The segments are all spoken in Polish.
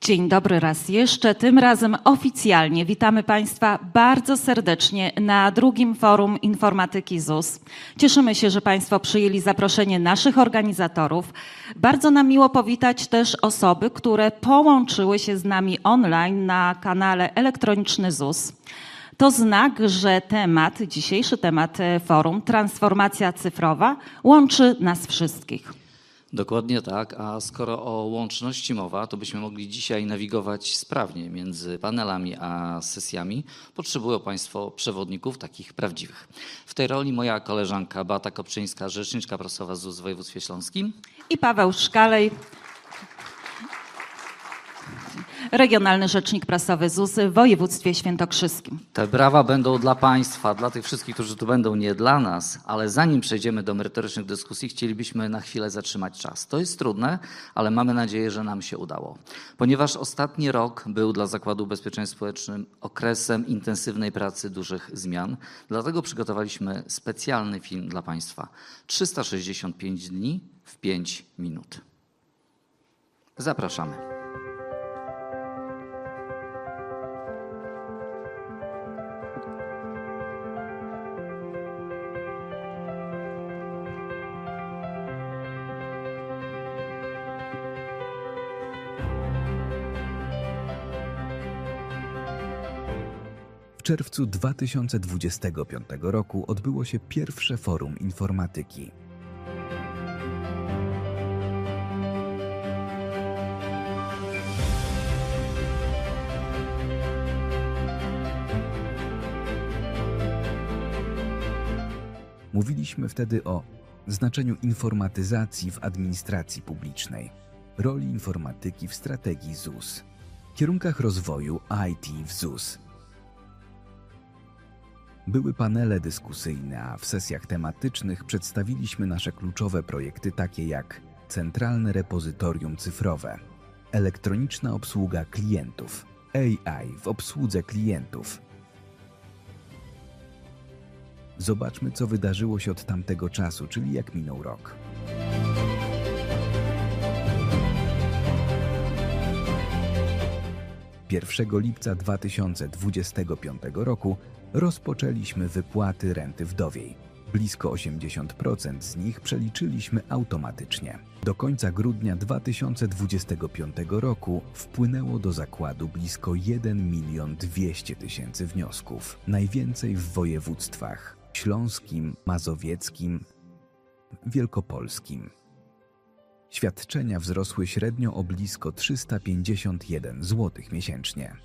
Dzień dobry raz jeszcze, tym razem oficjalnie. Witamy Państwa bardzo serdecznie na drugim Forum Informatyki ZUS. Cieszymy się, że Państwo przyjęli zaproszenie naszych organizatorów. Bardzo nam miło powitać też osoby, które połączyły się z nami online na kanale elektroniczny ZUS. To znak, że dzisiejszy temat forum, transformacja cyfrowa, łączy nas wszystkich. Dokładnie tak, a skoro o łączności mowa, to byśmy mogli dzisiaj nawigować sprawnie między panelami a sesjami. Potrzebują Państwo przewodników takich prawdziwych. W tej roli moja koleżanka Beata Kopczyńska, rzeczniczka prasowa ZUS w województwie śląskim. I Paweł Szkalej, regionalny rzecznik prasowy ZUS w województwie świętokrzyskim. Te brawa będą dla Państwa, dla tych wszystkich, którzy tu będą, nie dla nas, ale zanim przejdziemy do merytorycznych dyskusji, chcielibyśmy na chwilę zatrzymać czas. To jest trudne, ale mamy nadzieję, że nam się udało. Ponieważ ostatni rok był dla Zakładu Ubezpieczeń Społecznych okresem intensywnej pracy, dużych zmian, dlatego przygotowaliśmy specjalny film dla Państwa. 365 dni w 5 minut. Zapraszamy. W czerwcu 2025 roku odbyło się pierwsze Forum Informatyki. Mówiliśmy wtedy o znaczeniu informatyzacji w administracji publicznej, roli informatyki w strategii ZUS, kierunkach rozwoju IT w ZUS. Były panele dyskusyjne, a w sesjach tematycznych przedstawiliśmy nasze kluczowe projekty takie jak Centralne Repozytorium Cyfrowe, Elektroniczna Obsługa Klientów, AI w obsłudze klientów. Zobaczmy, co wydarzyło się od tamtego czasu, czyli jak minął rok. Pierwszego lipca 2025 roku rozpoczęliśmy wypłaty renty wdowiej. Blisko 80% z nich przeliczyliśmy automatycznie. Do końca grudnia 2025 roku wpłynęło do zakładu blisko 1 200 000 wniosków. Najwięcej w województwach śląskim, mazowieckim, wielkopolskim. Świadczenia wzrosły średnio o blisko 351 zł miesięcznie.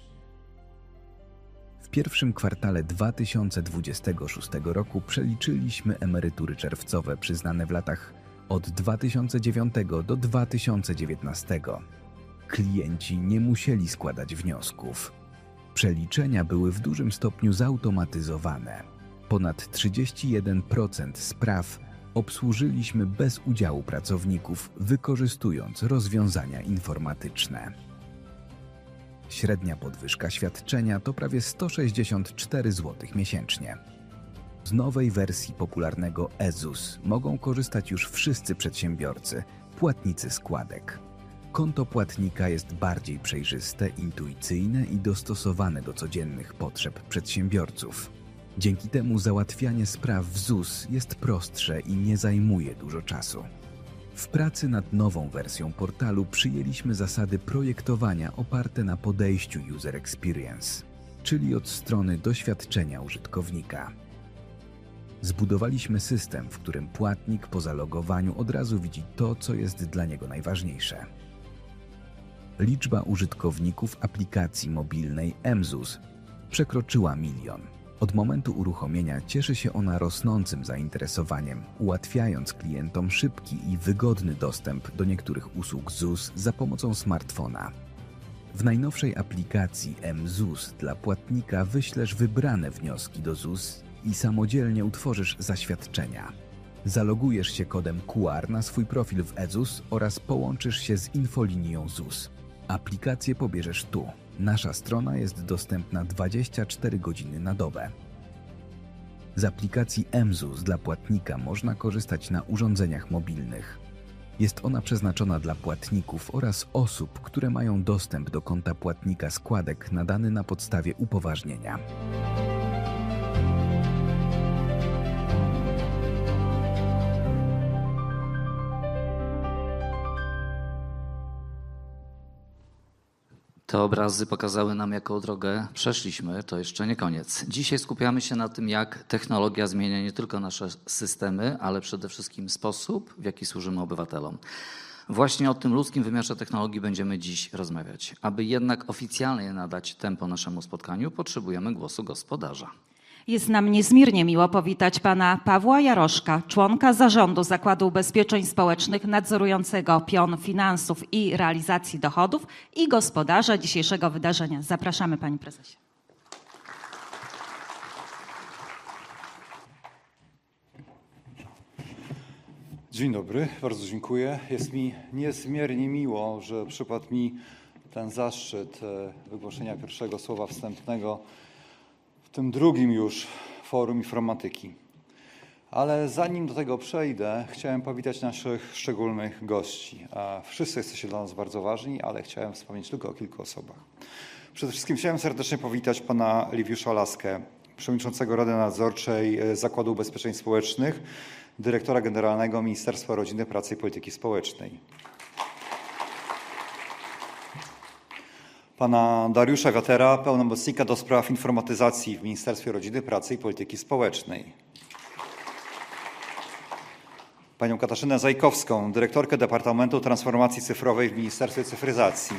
W pierwszym kwartale 2026 roku przeliczyliśmy emerytury czerwcowe przyznane w latach od 2009 do 2019. Klienci nie musieli składać wniosków. Przeliczenia były w dużym stopniu zautomatyzowane. Ponad 31% spraw obsłużyliśmy bez udziału pracowników, wykorzystując rozwiązania informatyczne. Średnia podwyżka świadczenia to prawie 164 zł miesięcznie. Z nowej wersji popularnego eZUS mogą korzystać już wszyscy przedsiębiorcy, płatnicy składek. Konto płatnika jest bardziej przejrzyste, intuicyjne i dostosowane do codziennych potrzeb przedsiębiorców. Dzięki temu załatwianie spraw w ZUS jest prostsze i nie zajmuje dużo czasu. W pracy nad nową wersją portalu przyjęliśmy zasady projektowania oparte na podejściu User Experience, czyli od strony doświadczenia użytkownika. Zbudowaliśmy system, w którym płatnik po zalogowaniu od razu widzi to, co jest dla niego najważniejsze. Liczba użytkowników aplikacji mobilnej mZUS przekroczyła 1 000 000. Od momentu uruchomienia cieszy się ona rosnącym zainteresowaniem, ułatwiając klientom szybki i wygodny dostęp do niektórych usług ZUS za pomocą smartfona. W najnowszej aplikacji mZUS dla płatnika wyślesz wybrane wnioski do ZUS i samodzielnie utworzysz zaświadczenia. Zalogujesz się kodem QR na swój profil w eZUS oraz połączysz się z infolinią ZUS. Aplikację pobierzesz tu. Nasza strona jest dostępna 24 godziny na dobę. Z aplikacji mZUS dla płatnika można korzystać na urządzeniach mobilnych. Jest ona przeznaczona dla płatników oraz osób, które mają dostęp do konta płatnika składek nadany na podstawie upoważnienia. Te obrazy pokazały nam, jaką drogę przeszliśmy. To jeszcze nie koniec. Dzisiaj skupiamy się na tym, jak technologia zmienia nie tylko nasze systemy, ale przede wszystkim sposób, w jaki służymy obywatelom. Właśnie o tym ludzkim wymiarze technologii będziemy dziś rozmawiać. Aby jednak oficjalnie nadać tempo naszemu spotkaniu, potrzebujemy głosu gospodarza. Jest nam niezmiernie miło powitać pana Pawła Jaroszka, członka zarządu Zakładu Ubezpieczeń Społecznych nadzorującego pion finansów i realizacji dochodów i gospodarza dzisiejszego wydarzenia. Zapraszamy, panie prezesie. Dzień dobry, bardzo dziękuję. Jest mi niezmiernie miło, że przypadł mi ten zaszczyt wygłoszenia pierwszego słowa wstępnego w tym drugim już forum informatyki. Ale zanim do tego przejdę, chciałem powitać naszych szczególnych gości. Wszyscy jesteście dla nas bardzo ważni, ale chciałem wspomnieć tylko o kilku osobach. Przede wszystkim chciałem serdecznie powitać pana Liwiusza Laskę, przewodniczącego Rady Nadzorczej Zakładu Ubezpieczeń Społecznych, dyrektora generalnego Ministerstwa Rodziny, Pracy i Polityki Społecznej. Pana Dariusza Wiatera, pełnomocnika do spraw informatyzacji w Ministerstwie Rodziny, Pracy i Polityki Społecznej. Panią Katarzynę Zajkowską, dyrektorkę Departamentu Transformacji Cyfrowej w Ministerstwie Cyfryzacji.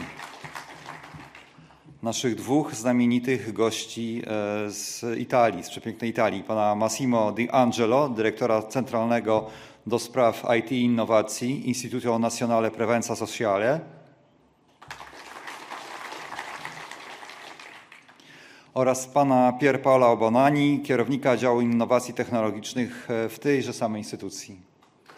Naszych dwóch znamienitych gości z Italii, z przepięknej Italii. Pana Massimo Di Angelo, dyrektora centralnego do spraw IT i innowacji Istituto Nazionale Prevenza Sociale. Oraz pana Pier Paolo Bonani, kierownika działu innowacji technologicznych w tejże samej instytucji.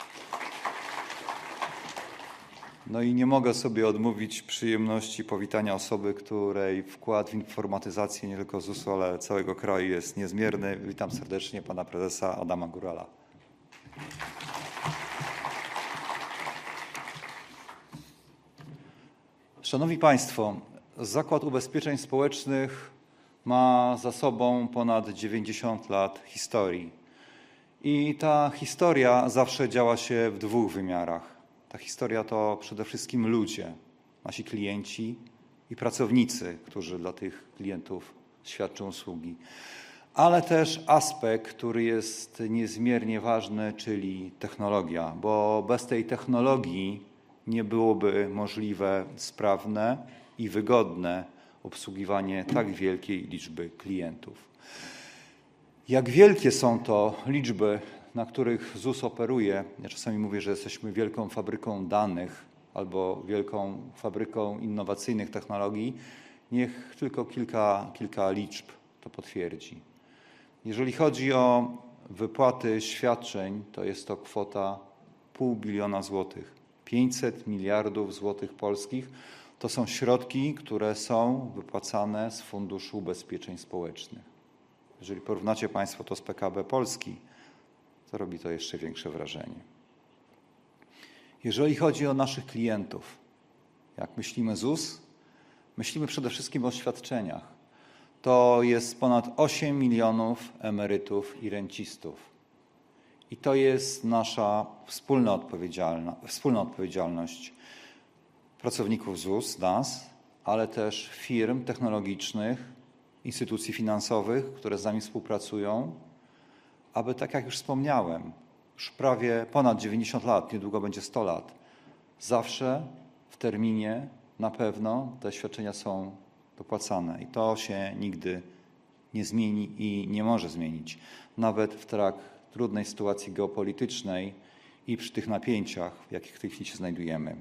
No i nie mogę sobie odmówić przyjemności powitania osoby, której wkład w informatyzację nie tylko ZUS-u, ale całego kraju jest niezmierny. Witam serdecznie pana prezesa Adama Górala. Szanowni Państwo, Zakład Ubezpieczeń Społecznych ma za sobą ponad 90 lat historii. I ta historia zawsze działa się w dwóch wymiarach. Ta historia to przede wszystkim ludzie, nasi klienci i pracownicy, którzy dla tych klientów świadczą usługi. Ale też aspekt, który jest niezmiernie ważny, czyli technologia, bo bez tej technologii nie byłoby możliwe sprawne i wygodne obsługiwanie tak wielkiej liczby klientów. Jak wielkie są to liczby, na których ZUS operuje? Ja czasami mówię, że jesteśmy wielką fabryką danych albo wielką fabryką innowacyjnych technologii. Niech tylko kilka liczb to potwierdzi. Jeżeli chodzi o wypłaty świadczeń, to jest to kwota 0,5 biliona złotych. 500 miliardów złotych polskich to są środki, które są wypłacane z Funduszu Ubezpieczeń Społecznych. Jeżeli porównacie Państwo to z PKB Polski, to robi to jeszcze większe wrażenie. Jeżeli chodzi o naszych klientów, jak myślimy ZUS, myślimy przede wszystkim o świadczeniach. To jest ponad 8 milionów emerytów i rencistów. I to jest nasza wspólna odpowiedzialność pracowników ZUS, nas, ale też firm technologicznych, instytucji finansowych, które z nami współpracują, aby, tak jak już wspomniałem, już prawie ponad 90 lat, niedługo będzie 100 lat, zawsze w terminie na pewno te świadczenia są dopłacane. I to się nigdy nie zmieni i nie może zmienić. Nawet w tak trudnej sytuacji geopolitycznej i przy tych napięciach, w jakich w tej chwili się znajdujemy.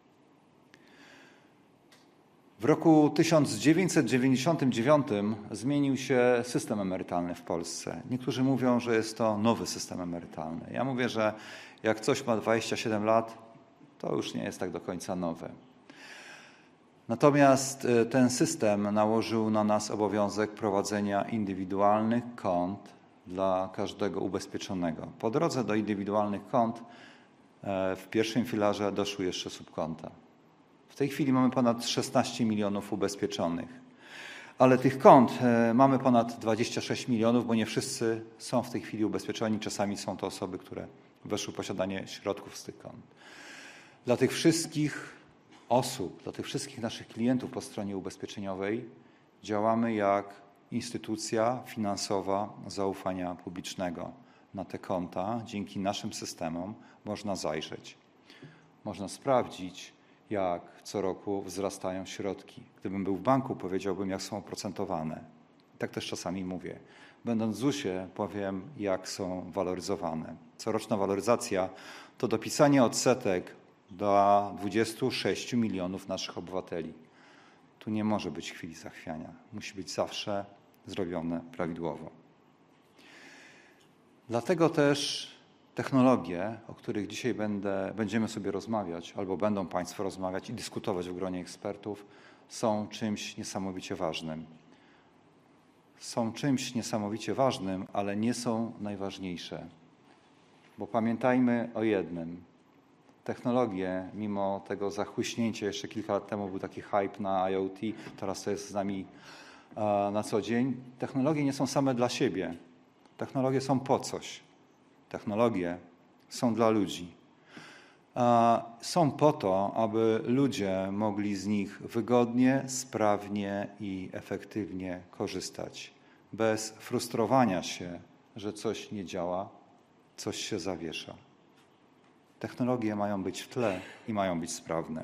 W roku 1999 zmienił się system emerytalny w Polsce. Niektórzy mówią, że jest to nowy system emerytalny. Ja mówię, że jak coś ma 27 lat, to już nie jest tak do końca nowe. Natomiast ten system nałożył na nas obowiązek prowadzenia indywidualnych kont dla każdego ubezpieczonego. Po drodze do indywidualnych kont W pierwszym filarze doszły jeszcze subkonta. W tej chwili mamy ponad 16 milionów ubezpieczonych. Ale tych kont mamy ponad 26 milionów, bo nie wszyscy są w tej chwili ubezpieczeni. Czasami są to osoby, które weszły w posiadanie środków z tych kont. Dla tych wszystkich osób, dla tych wszystkich naszych klientów po stronie ubezpieczeniowej działamy jak instytucja finansowa zaufania publicznego. Na te konta dzięki naszym systemom można zajrzeć. Można sprawdzić, jak co roku wzrastają środki. Gdybym był w banku, powiedziałbym, jak są oprocentowane. Tak też czasami mówię. Będąc w ZUS-ie, powiem, jak są waloryzowane. Coroczna waloryzacja to dopisanie odsetek do 26 milionów naszych obywateli. Tu nie może być chwili zachwiania. Musi być zawsze zrobione prawidłowo. Dlatego też technologie, o których dzisiaj będziemy sobie rozmawiać, albo będą Państwo rozmawiać i dyskutować w gronie ekspertów, są czymś niesamowicie ważnym. Są czymś niesamowicie ważnym, ale nie są najważniejsze. Bo pamiętajmy o jednym. Technologie, mimo tego zachłyśnięcia, jeszcze kilka lat temu był taki hype na IoT, teraz to jest z nami na co dzień. Technologie nie są same dla siebie. Technologie są po coś. Technologie są dla ludzi. Są po to, aby ludzie mogli z nich wygodnie, sprawnie i efektywnie korzystać. Bez frustrowania się, że coś nie działa, coś się zawiesza. Technologie mają być w tle i mają być sprawne.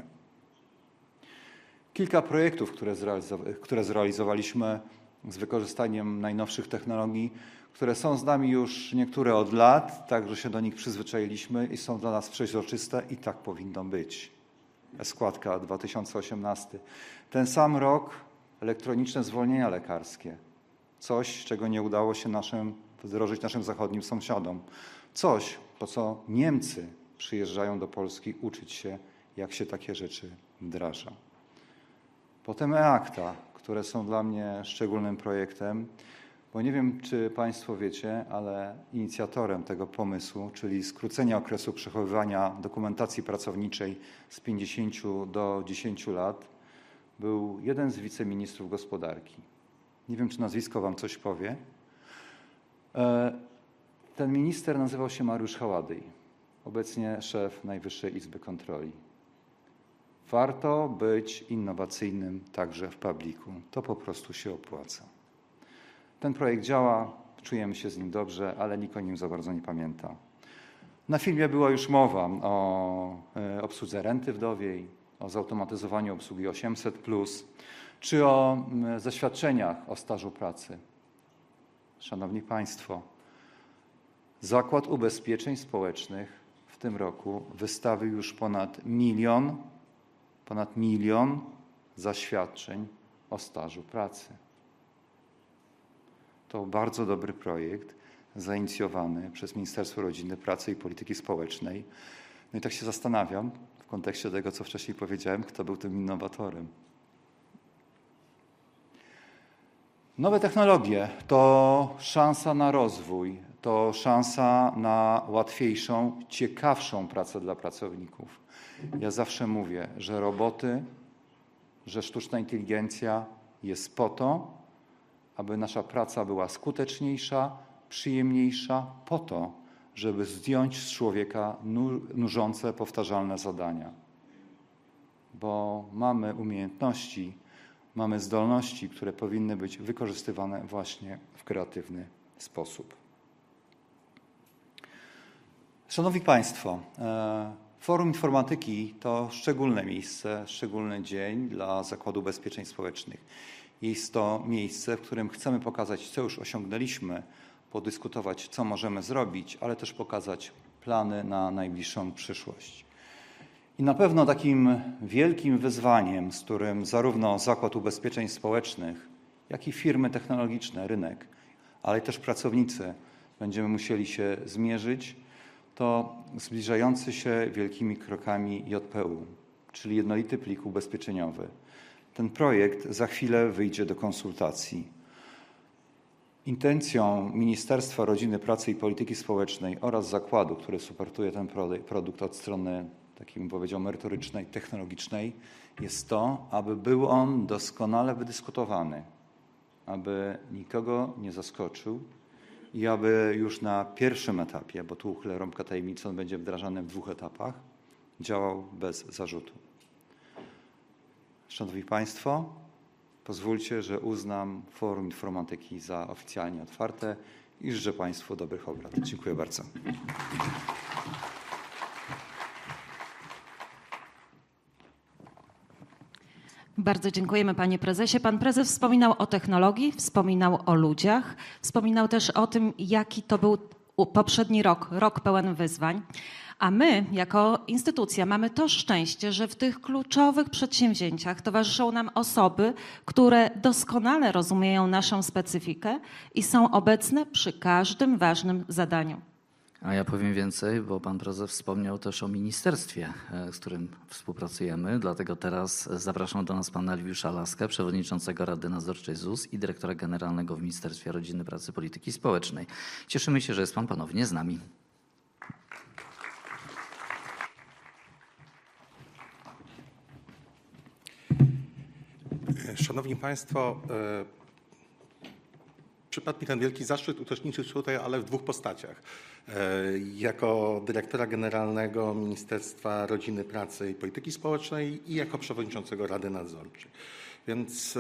Kilka projektów, które zrealizowaliśmy z wykorzystaniem najnowszych technologii, które są z nami już niektóre od lat, tak że się do nich przyzwyczailiśmy i są dla nas przeźroczyste i tak powinno być. Składka 2018. Ten sam rok elektroniczne zwolnienia lekarskie. Coś, czego nie udało się wdrożyć naszym zachodnim sąsiadom. Coś, po co Niemcy przyjeżdżają do Polski uczyć się, jak się takie rzeczy wdraża. Potem e-akta, które są dla mnie szczególnym projektem, bo nie wiem, czy Państwo wiecie, ale inicjatorem tego pomysłu, czyli skrócenia okresu przechowywania dokumentacji pracowniczej z 50 do 10 lat, był jeden z wiceministrów gospodarki. Nie wiem, czy nazwisko Wam coś powie. Ten minister nazywał się Mariusz Haładyj, obecnie szef Najwyższej Izby Kontroli. Warto być innowacyjnym także w publiku. To po prostu się opłaca. Ten projekt działa, czujemy się z nim dobrze, ale nikt o nim za bardzo nie pamięta. Na filmie była już mowa o obsłudze renty wdowiej, o zautomatyzowaniu obsługi 800+, czy o zaświadczeniach o stażu pracy. Szanowni Państwo, Zakład Ubezpieczeń Społecznych w tym roku wystawił już ponad milion zaświadczeń o stażu pracy. To bardzo dobry projekt zainicjowany przez Ministerstwo Rodziny, Pracy i Polityki Społecznej. No i tak się zastanawiam w kontekście tego, co wcześniej powiedziałem, kto był tym innowatorem. Nowe technologie to szansa na rozwój, to szansa na łatwiejszą, ciekawszą pracę dla pracowników. Ja zawsze mówię, że roboty, że sztuczna inteligencja jest po to, aby nasza praca była skuteczniejsza, przyjemniejsza, po to, żeby zdjąć z człowieka nużące, powtarzalne zadania. Bo mamy umiejętności, mamy zdolności, które powinny być wykorzystywane właśnie w kreatywny sposób. Szanowni Państwo, Forum Informatyki to szczególne miejsce, szczególny dzień dla Zakładu Ubezpieczeń Społecznych. Jest to miejsce, w którym chcemy pokazać, co już osiągnęliśmy, podyskutować, co możemy zrobić, ale też pokazać plany na najbliższą przyszłość. I na pewno takim wielkim wyzwaniem, z którym zarówno Zakład Ubezpieczeń Społecznych, jak i firmy technologiczne, rynek, ale też pracownicy będziemy musieli się zmierzyć, to zbliżający się wielkimi krokami JPU, czyli jednolity plik ubezpieczeniowy. Ten projekt za chwilę wyjdzie do konsultacji. Intencją Ministerstwa Rodziny, Pracy i Polityki Społecznej oraz zakładu, który suportuje ten produkt od strony, takiej bym powiedział, merytorycznej, technologicznej, jest to, aby był on doskonale wydyskutowany, aby nikogo nie zaskoczył i aby już na pierwszym etapie, bo tu uchylę rąbkę tajemnicy, on będzie wdrażany w 2 etapach, działał bez zarzutu. Szanowni Państwo, pozwólcie, że uznam Forum Informatyki za oficjalnie otwarte i życzę Państwu dobrych obrad. Dziękuję bardzo. Bardzo dziękujemy panie prezesie. Pan prezes wspominał o technologii, wspominał o ludziach, wspominał też o tym, jaki to był poprzedni rok pełen wyzwań. A my, jako instytucja, mamy to szczęście, że w tych kluczowych przedsięwzięciach towarzyszą nam osoby, które doskonale rozumieją naszą specyfikę i są obecne przy każdym ważnym zadaniu. A ja powiem więcej, bo pan prezes wspomniał też o ministerstwie, z którym współpracujemy. Dlatego teraz zapraszam do nas pana Liwiusza Laskę, przewodniczącego Rady Nadzorczej ZUS i dyrektora generalnego w Ministerstwie Rodziny, Pracy i Polityki Społecznej. Cieszymy się, że jest pan ponownie z nami. Szanowni Państwo, przypadł mi ten wielki zaszczyt uczestniczyć tutaj, ale w 2 postaciach. Jako dyrektora generalnego Ministerstwa Rodziny, Pracy i Polityki Społecznej i jako przewodniczącego Rady Nadzorczej. Więc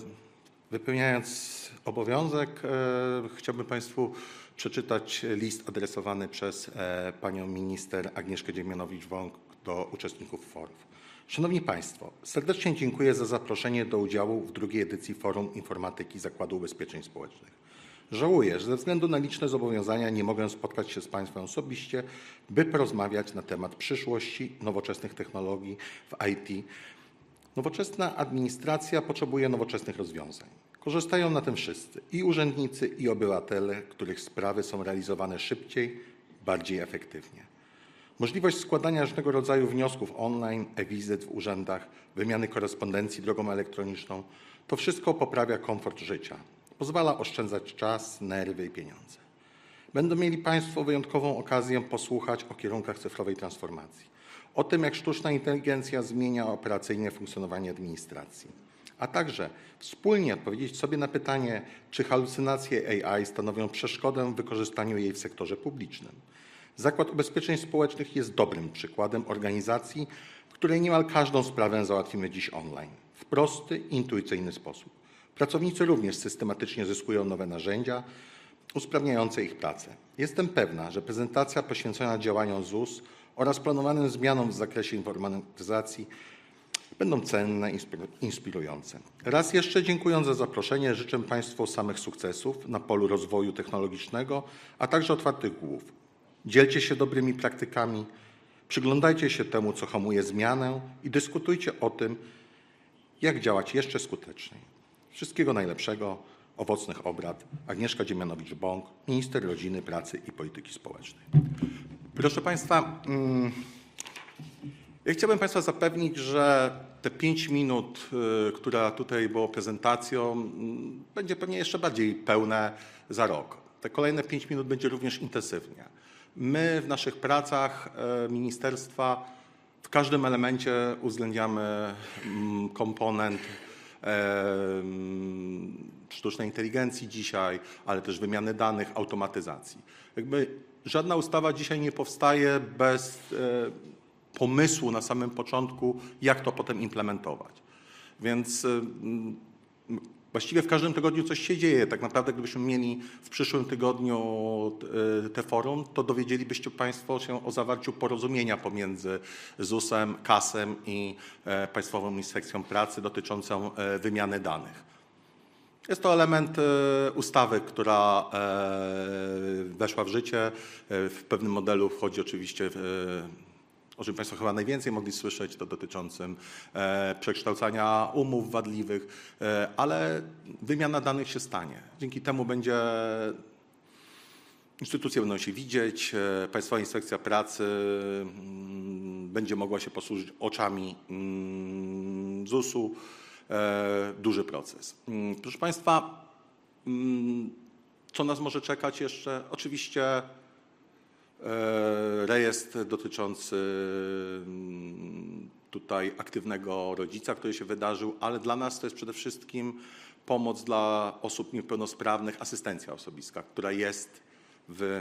wypełniając obowiązek, chciałbym Państwu przeczytać list adresowany przez panią minister Agnieszkę Dziemianowicz-Bąk do uczestników forów. Szanowni Państwo, serdecznie dziękuję za zaproszenie do udziału w 2. edycji Forum Informatyki Zakładu Ubezpieczeń Społecznych. Żałuję, że ze względu na liczne zobowiązania nie mogę spotkać się z Państwem osobiście, by porozmawiać na temat przyszłości nowoczesnych technologii w IT. Nowoczesna administracja potrzebuje nowoczesnych rozwiązań. Korzystają na tym wszyscy, i urzędnicy, i obywatele, których sprawy są realizowane szybciej, bardziej efektywnie. Możliwość składania różnego rodzaju wniosków online, e-wizyt w urzędach, wymiany korespondencji drogą elektroniczną, to wszystko poprawia komfort życia. Pozwala oszczędzać czas, nerwy i pieniądze. Będą mieli Państwo wyjątkową okazję posłuchać o kierunkach cyfrowej transformacji, o tym, jak sztuczna inteligencja zmienia operacyjnie funkcjonowanie administracji, a także wspólnie odpowiedzieć sobie na pytanie, czy halucynacje AI stanowią przeszkodę w wykorzystaniu jej w sektorze publicznym. Zakład Ubezpieczeń Społecznych jest dobrym przykładem organizacji, w której niemal każdą sprawę załatwimy dziś online, w prosty, intuicyjny sposób. Pracownicy również systematycznie zyskują nowe narzędzia usprawniające ich pracę. Jestem pewna, że prezentacja poświęcona działaniom ZUS oraz planowanym zmianom w zakresie informatyzacji będą cenne, inspirujące. Raz jeszcze dziękując za zaproszenie, życzę Państwu samych sukcesów na polu rozwoju technologicznego, a także otwartych głów. Dzielcie się dobrymi praktykami, przyglądajcie się temu, co hamuje zmianę i dyskutujcie o tym, jak działać jeszcze skuteczniej. Wszystkiego najlepszego, owocnych obrad. Agnieszka Dziemianowicz-Bąk, minister Rodziny, Pracy i Polityki Społecznej. Proszę Państwa, ja chciałbym Państwa zapewnić, że te 5 minut, która tutaj było prezentacją, będzie pewnie jeszcze bardziej pełne za rok. Te kolejne 5 minut będzie również intensywnie. My w naszych pracach ministerstwa w każdym elemencie uwzględniamy komponent sztucznej inteligencji dzisiaj, ale też wymiany danych, automatyzacji. Jakby żadna ustawa dzisiaj nie powstaje bez pomysłu na samym początku, jak to potem implementować. Więc właściwie w każdym tygodniu coś się dzieje. Tak naprawdę gdybyśmy mieli w przyszłym tygodniu te forum, to dowiedzielibyście Państwo się o zawarciu porozumienia pomiędzy ZUS-em, KAS-em i Państwową Inspekcją Pracy dotyczącą wymiany danych. Jest to element ustawy, która weszła w życie. W pewnym modelu wchodzi oczywiście o czym Państwo chyba najwięcej mogli słyszeć, to dotyczącym przekształcania umów wadliwych, ale wymiana danych się stanie. Dzięki temu instytucje będą się widzieć, Państwowa Inspekcja Pracy będzie mogła się posłużyć oczami ZUS-u. Duży proces. Proszę Państwa, Co nas może czekać jeszcze? Oczywiście rejestr dotyczący tutaj aktywnego rodzica, który się wydarzył, ale dla nas to jest przede wszystkim pomoc dla osób niepełnosprawnych, asystencja osobista, która jest w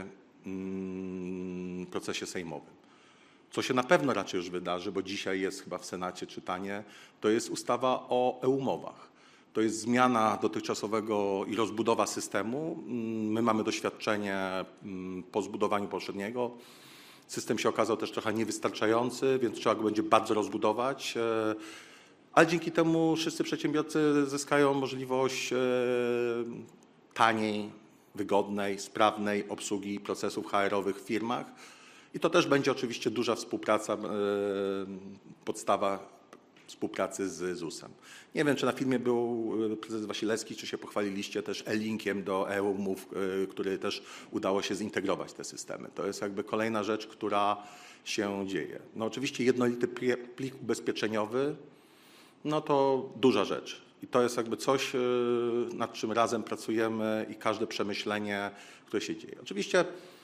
procesie sejmowym. Co się na pewno raczej już wydarzy, bo dzisiaj jest chyba w Senacie czytanie, to jest ustawa o e-umowach. To jest zmiana dotychczasowego i rozbudowa systemu. My mamy doświadczenie po zbudowaniu poprzedniego. System się okazał też trochę niewystarczający, więc trzeba go będzie bardzo rozbudować. Ale dzięki temu wszyscy przedsiębiorcy zyskają możliwość taniej, wygodnej, sprawnej obsługi procesów HR-owych w firmach. I to też będzie oczywiście duża współpraca, podstawa współpracy z ZUS-em. Nie wiem, czy na filmie był prezes Wasilewski, czy się pochwaliliście też e-linkiem do e-umów, który też udało się zintegrować te systemy. To jest jakby kolejna rzecz, która się dzieje. No oczywiście jednolity plik ubezpieczeniowy, no to duża rzecz. I to jest jakby coś, nad czym razem pracujemy i każde przemyślenie, które się dzieje. Oczywiście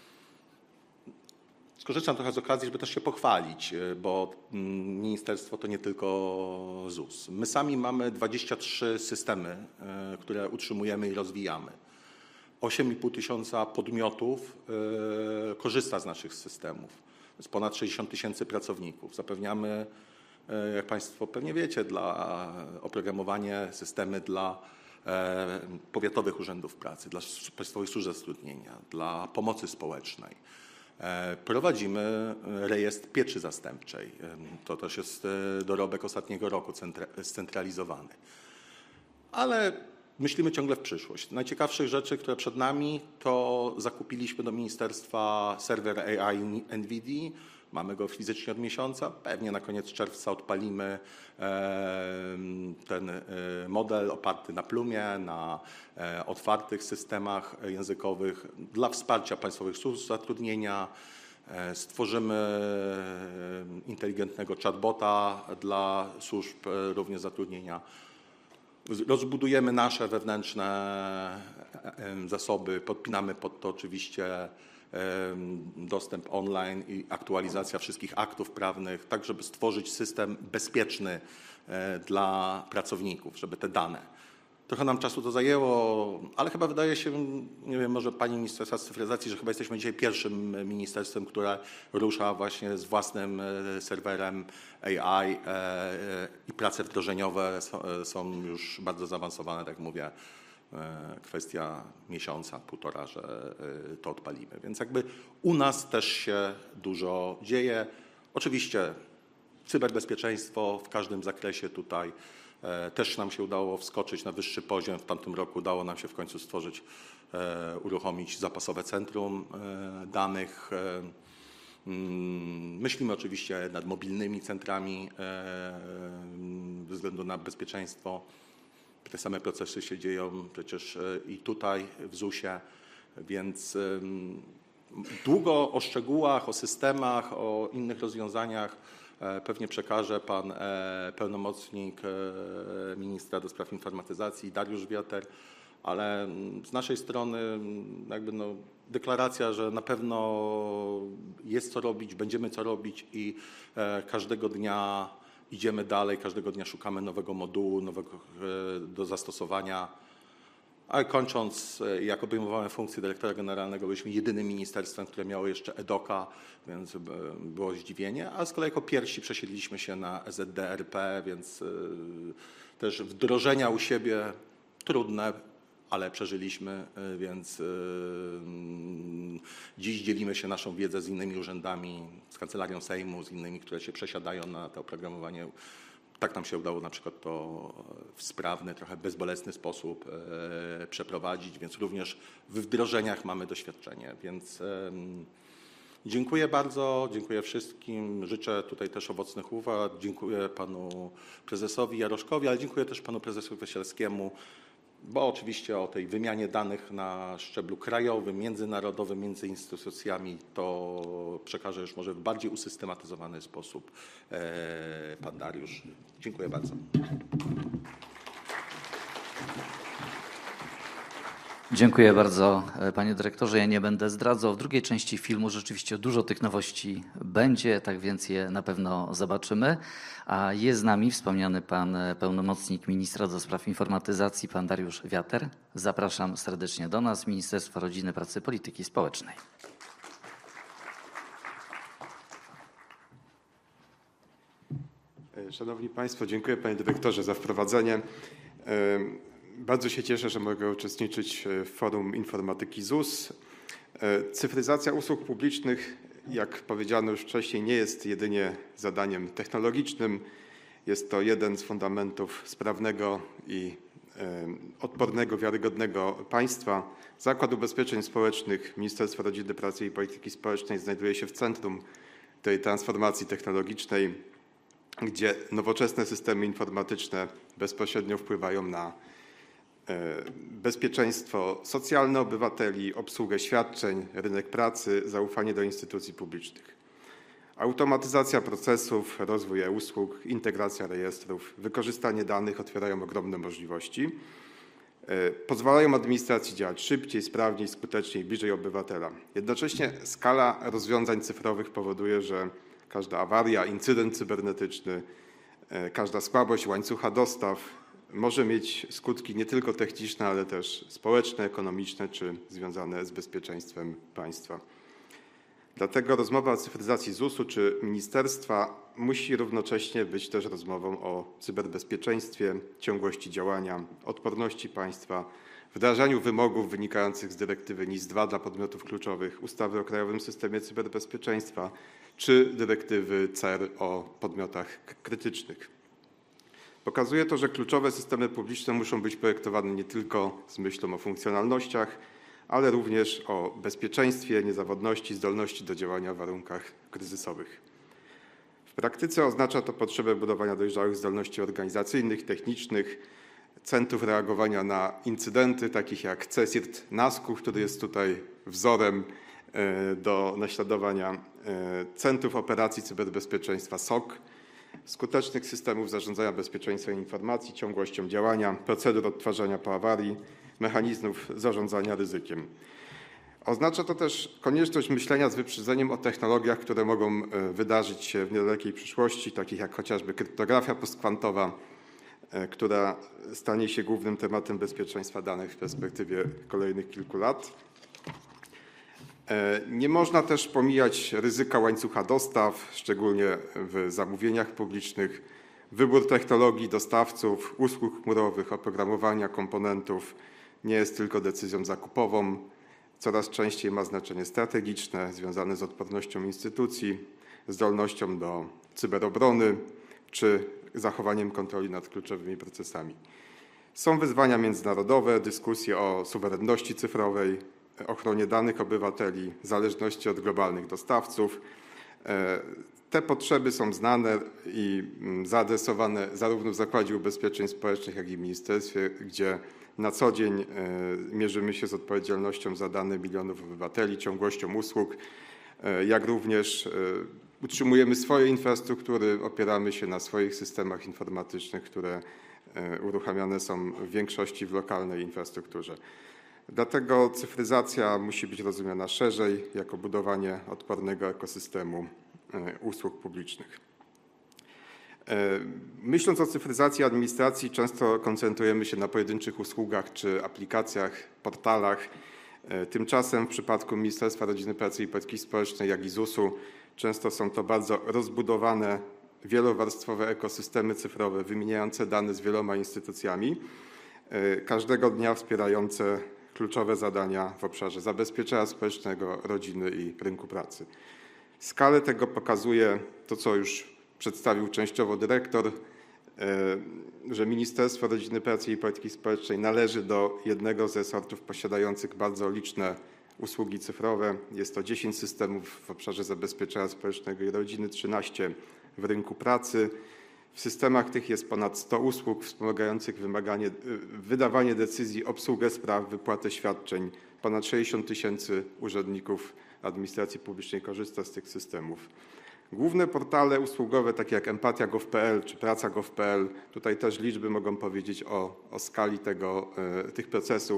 skorzystam trochę z okazji, żeby też się pochwalić, bo ministerstwo to nie tylko ZUS. My sami mamy 23 systemy, które utrzymujemy i rozwijamy. 8,5 tysiąca podmiotów korzysta z naszych systemów. To jest ponad 60 tysięcy pracowników. Zapewniamy, jak Państwo pewnie wiecie, oprogramowanie, systemy dla powiatowych urzędów pracy, dla państwowych służb zatrudnienia, dla pomocy społecznej. Prowadzimy rejestr pieczy zastępczej. To też jest dorobek ostatniego roku scentralizowany. Ale myślimy ciągle w przyszłość. Najciekawszych rzeczy, które przed nami, to zakupiliśmy do ministerstwa serwer AI NVIDIA. Mamy go fizycznie od miesiąca. Pewnie na koniec czerwca odpalimy ten model oparty na Plumie, na otwartych systemach językowych dla wsparcia państwowych służb zatrudnienia. Stworzymy inteligentnego chatbota dla służb również zatrudnienia. Rozbudujemy nasze wewnętrzne zasoby, podpinamy pod to oczywiście dostęp online i aktualizacja wszystkich aktów prawnych, tak żeby stworzyć system bezpieczny dla pracowników, żeby te dane. Trochę nam czasu to zajęło, ale chyba wydaje się, nie wiem, może pani Ministerstwa Cyfryzacji, że chyba jesteśmy dzisiaj pierwszym ministerstwem, które rusza właśnie z własnym serwerem AI i prace wdrożeniowe są już bardzo zaawansowane, tak jak mówię. Kwestia miesiąca, półtora, że to odpalimy. Więc jakby u nas też się dużo dzieje. Oczywiście cyberbezpieczeństwo w każdym zakresie tutaj też nam się udało wskoczyć na wyższy poziom. W tamtym roku udało nam się w końcu stworzyć, uruchomić zapasowe centrum danych. Myślimy oczywiście nad mobilnymi centrami ze względu na bezpieczeństwo. Te same procesy się dzieją przecież i tutaj w ZUS-ie, więc długo o szczegółach, o systemach, o innych rozwiązaniach pewnie przekaże pan pełnomocnik ministra do spraw informatyzacji Dariusz Wioter, ale z naszej strony jakby deklaracja, że na pewno jest co robić, będziemy co robić i każdego dnia idziemy dalej, każdego dnia szukamy nowego modułu, nowego do zastosowania. Ale kończąc, jak obejmowałem funkcję dyrektora generalnego, byliśmy jedynym ministerstwem, które miało jeszcze EDOK-a, więc było zdziwienie, a z kolei jako pierwsi przesiedliliśmy się na EZDRP, więc też wdrożenia u siebie trudne, ale przeżyliśmy, więc dziś dzielimy się naszą wiedzę z innymi urzędami, z Kancelarią Sejmu, z innymi, które się przesiadają na to oprogramowanie. Tak nam się udało na przykład to w sprawny, trochę bezbolesny sposób przeprowadzić, więc również w wdrożeniach mamy doświadczenie. Więc dziękuję bardzo, dziękuję wszystkim. Życzę tutaj też owocnych uwag. Dziękuję panu prezesowi Jaroszkowi, ale dziękuję też panu prezesowi Weselskiemu, bo oczywiście o tej wymianie danych na szczeblu krajowym, międzynarodowym, między instytucjami to przekaże już może w bardziej usystematyzowany sposób pan Dariusz. Dziękuję bardzo. Dziękuję bardzo, panie dyrektorze. Ja nie będę zdradzał. W drugiej części filmu rzeczywiście dużo tych nowości będzie, tak więc je na pewno zobaczymy. A jest z nami wspomniany pan pełnomocnik ministra do spraw informatyzacji, pan Dariusz Wiater. Zapraszam serdecznie do nas, Ministerstwo Rodziny, Pracy i Polityki Społecznej. Szanowni Państwo, dziękuję panie dyrektorze za wprowadzenie. Bardzo się cieszę, że mogę uczestniczyć w Forum Informatyki ZUS. Cyfryzacja usług publicznych, jak powiedziano już wcześniej, nie jest jedynie zadaniem technologicznym. Jest to jeden z fundamentów sprawnego i odpornego, wiarygodnego państwa. Zakład Ubezpieczeń Społecznych Ministerstwa Rodziny, Pracy i Polityki Społecznej znajduje się w centrum tej transformacji technologicznej, gdzie nowoczesne systemy informatyczne bezpośrednio wpływają na bezpieczeństwo socjalne obywateli, obsługę świadczeń, rynek pracy, zaufanie do instytucji publicznych. Automatyzacja procesów, rozwój e-usług, integracja rejestrów, wykorzystanie danych otwierają ogromne możliwości. Pozwalają administracji działać szybciej, sprawniej, skuteczniej, bliżej obywatela. Jednocześnie skala rozwiązań cyfrowych powoduje, że każda awaria, incydent cybernetyczny, każda słabość łańcucha dostaw może mieć skutki nie tylko techniczne, ale też społeczne, ekonomiczne czy związane z bezpieczeństwem państwa. Dlatego rozmowa o cyfryzacji ZUS-u czy ministerstwa musi równocześnie być też rozmową o cyberbezpieczeństwie, ciągłości działania, odporności państwa, wdrażaniu wymogów wynikających z dyrektywy NIS-2 dla podmiotów kluczowych, ustawy o Krajowym Systemie Cyberbezpieczeństwa czy dyrektywy CER o podmiotach krytycznych. Pokazuje to, że kluczowe systemy publiczne muszą być projektowane nie tylko z myślą o funkcjonalnościach, ale również o bezpieczeństwie, niezawodności, zdolności do działania w warunkach kryzysowych. W praktyce oznacza to potrzebę budowania dojrzałych zdolności organizacyjnych, technicznych, centrów reagowania na incydenty, takich jak CSIRT NASK-u, który jest tutaj wzorem do naśladowania, centrów operacji cyberbezpieczeństwa SOC, skutecznych systemów zarządzania bezpieczeństwem informacji, ciągłością działania, procedur odtwarzania po awarii, mechanizmów zarządzania ryzykiem. Oznacza to też konieczność myślenia z wyprzedzeniem o technologiach, które mogą wydarzyć się w niedalekiej przyszłości, takich jak chociażby kryptografia postkwantowa, która stanie się głównym tematem bezpieczeństwa danych w perspektywie kolejnych kilku lat. Nie można też pomijać ryzyka łańcucha dostaw, szczególnie w zamówieniach publicznych. Wybór technologii, dostawców, usług chmurowych, oprogramowania, komponentów nie jest tylko decyzją zakupową. Coraz częściej ma znaczenie strategiczne, związane z odpornością instytucji, zdolnością do cyberobrony czy zachowaniem kontroli nad kluczowymi procesami. Są wyzwania międzynarodowe, dyskusje o suwerenności cyfrowej, ochronie danych obywateli, zależności od globalnych dostawców. Te potrzeby są znane i zaadresowane zarówno w Zakładzie Ubezpieczeń Społecznych, jak i w ministerstwie, gdzie na co dzień mierzymy się z odpowiedzialnością za dane milionów obywateli, ciągłością usług, jak również utrzymujemy swoje infrastruktury, opieramy się na swoich systemach informatycznych, które uruchamiane są w większości w lokalnej infrastrukturze. Dlatego cyfryzacja musi być rozumiana szerzej, jako budowanie odpornego ekosystemu usług publicznych. Myśląc o cyfryzacji administracji, często koncentrujemy się na pojedynczych usługach czy aplikacjach, portalach. Tymczasem w przypadku Ministerstwa Rodziny, Pracy i Polityki Społecznej, jak i ZUS-u, często są to bardzo rozbudowane, wielowarstwowe ekosystemy cyfrowe, wymieniające dane z wieloma instytucjami, każdego dnia wspierające kluczowe zadania w obszarze zabezpieczenia społecznego, rodziny i rynku pracy. Skalę tego pokazuje to, co już przedstawił częściowo dyrektor, że Ministerstwo Rodziny, Pracy i Polityki Społecznej należy do jednego z resortów posiadających bardzo liczne usługi cyfrowe. Jest to 10 systemów w obszarze zabezpieczenia społecznego i rodziny, 13 w rynku pracy. W systemach tych jest ponad 100 usług wspomagających wydawanie decyzji, obsługę spraw, wypłatę świadczeń. Ponad 60 000 urzędników administracji publicznej korzysta z tych systemów. Główne portale usługowe, takie jak empatia.gov.pl czy praca.gov.pl, tutaj też liczby mogą powiedzieć o skali tych procesów.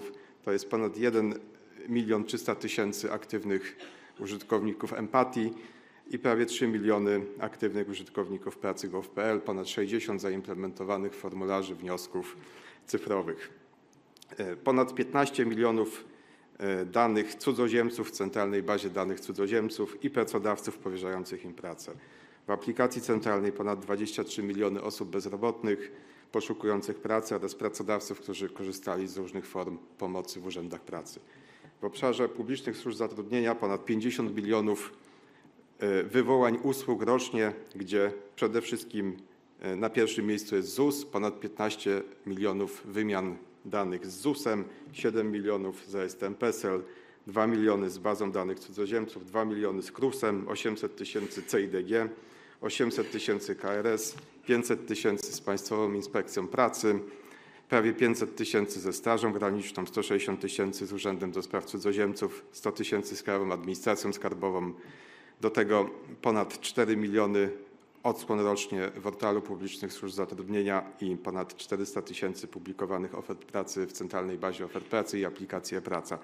To jest ponad 1 300 000 aktywnych użytkowników Empatii i prawie 3 miliony aktywnych użytkowników pracy gov.pl, ponad 60 zaimplementowanych formularzy wniosków cyfrowych. Ponad 15 milionów danych cudzoziemców w centralnej bazie danych cudzoziemców i pracodawców powierzających im pracę. W aplikacji centralnej ponad 23 miliony osób bezrobotnych poszukujących pracy oraz pracodawców, którzy korzystali z różnych form pomocy w urzędach pracy. W obszarze publicznych służb zatrudnienia ponad 50 milionów wywołań usług rocznie, gdzie przede wszystkim na pierwszym miejscu jest ZUS, ponad 15 milionów wymian danych z ZUS-em, 7 milionów z rejestrem PESEL, 2 miliony z bazą danych cudzoziemców, 2 miliony z KRUS-em, 800 000 CIDG, 800 000 KRS, 500 000 z Państwową Inspekcją Pracy, prawie 500 000 ze Strażą Graniczną, 160 000 z Urzędem do Spraw Cudzoziemców, 100 000 z Krajową Administracją Skarbową. Do tego ponad 4 miliony odsłon rocznie w portalu publicznych służb zatrudnienia i ponad 400 000 publikowanych ofert pracy w centralnej bazie ofert pracy i aplikacji e-Praca.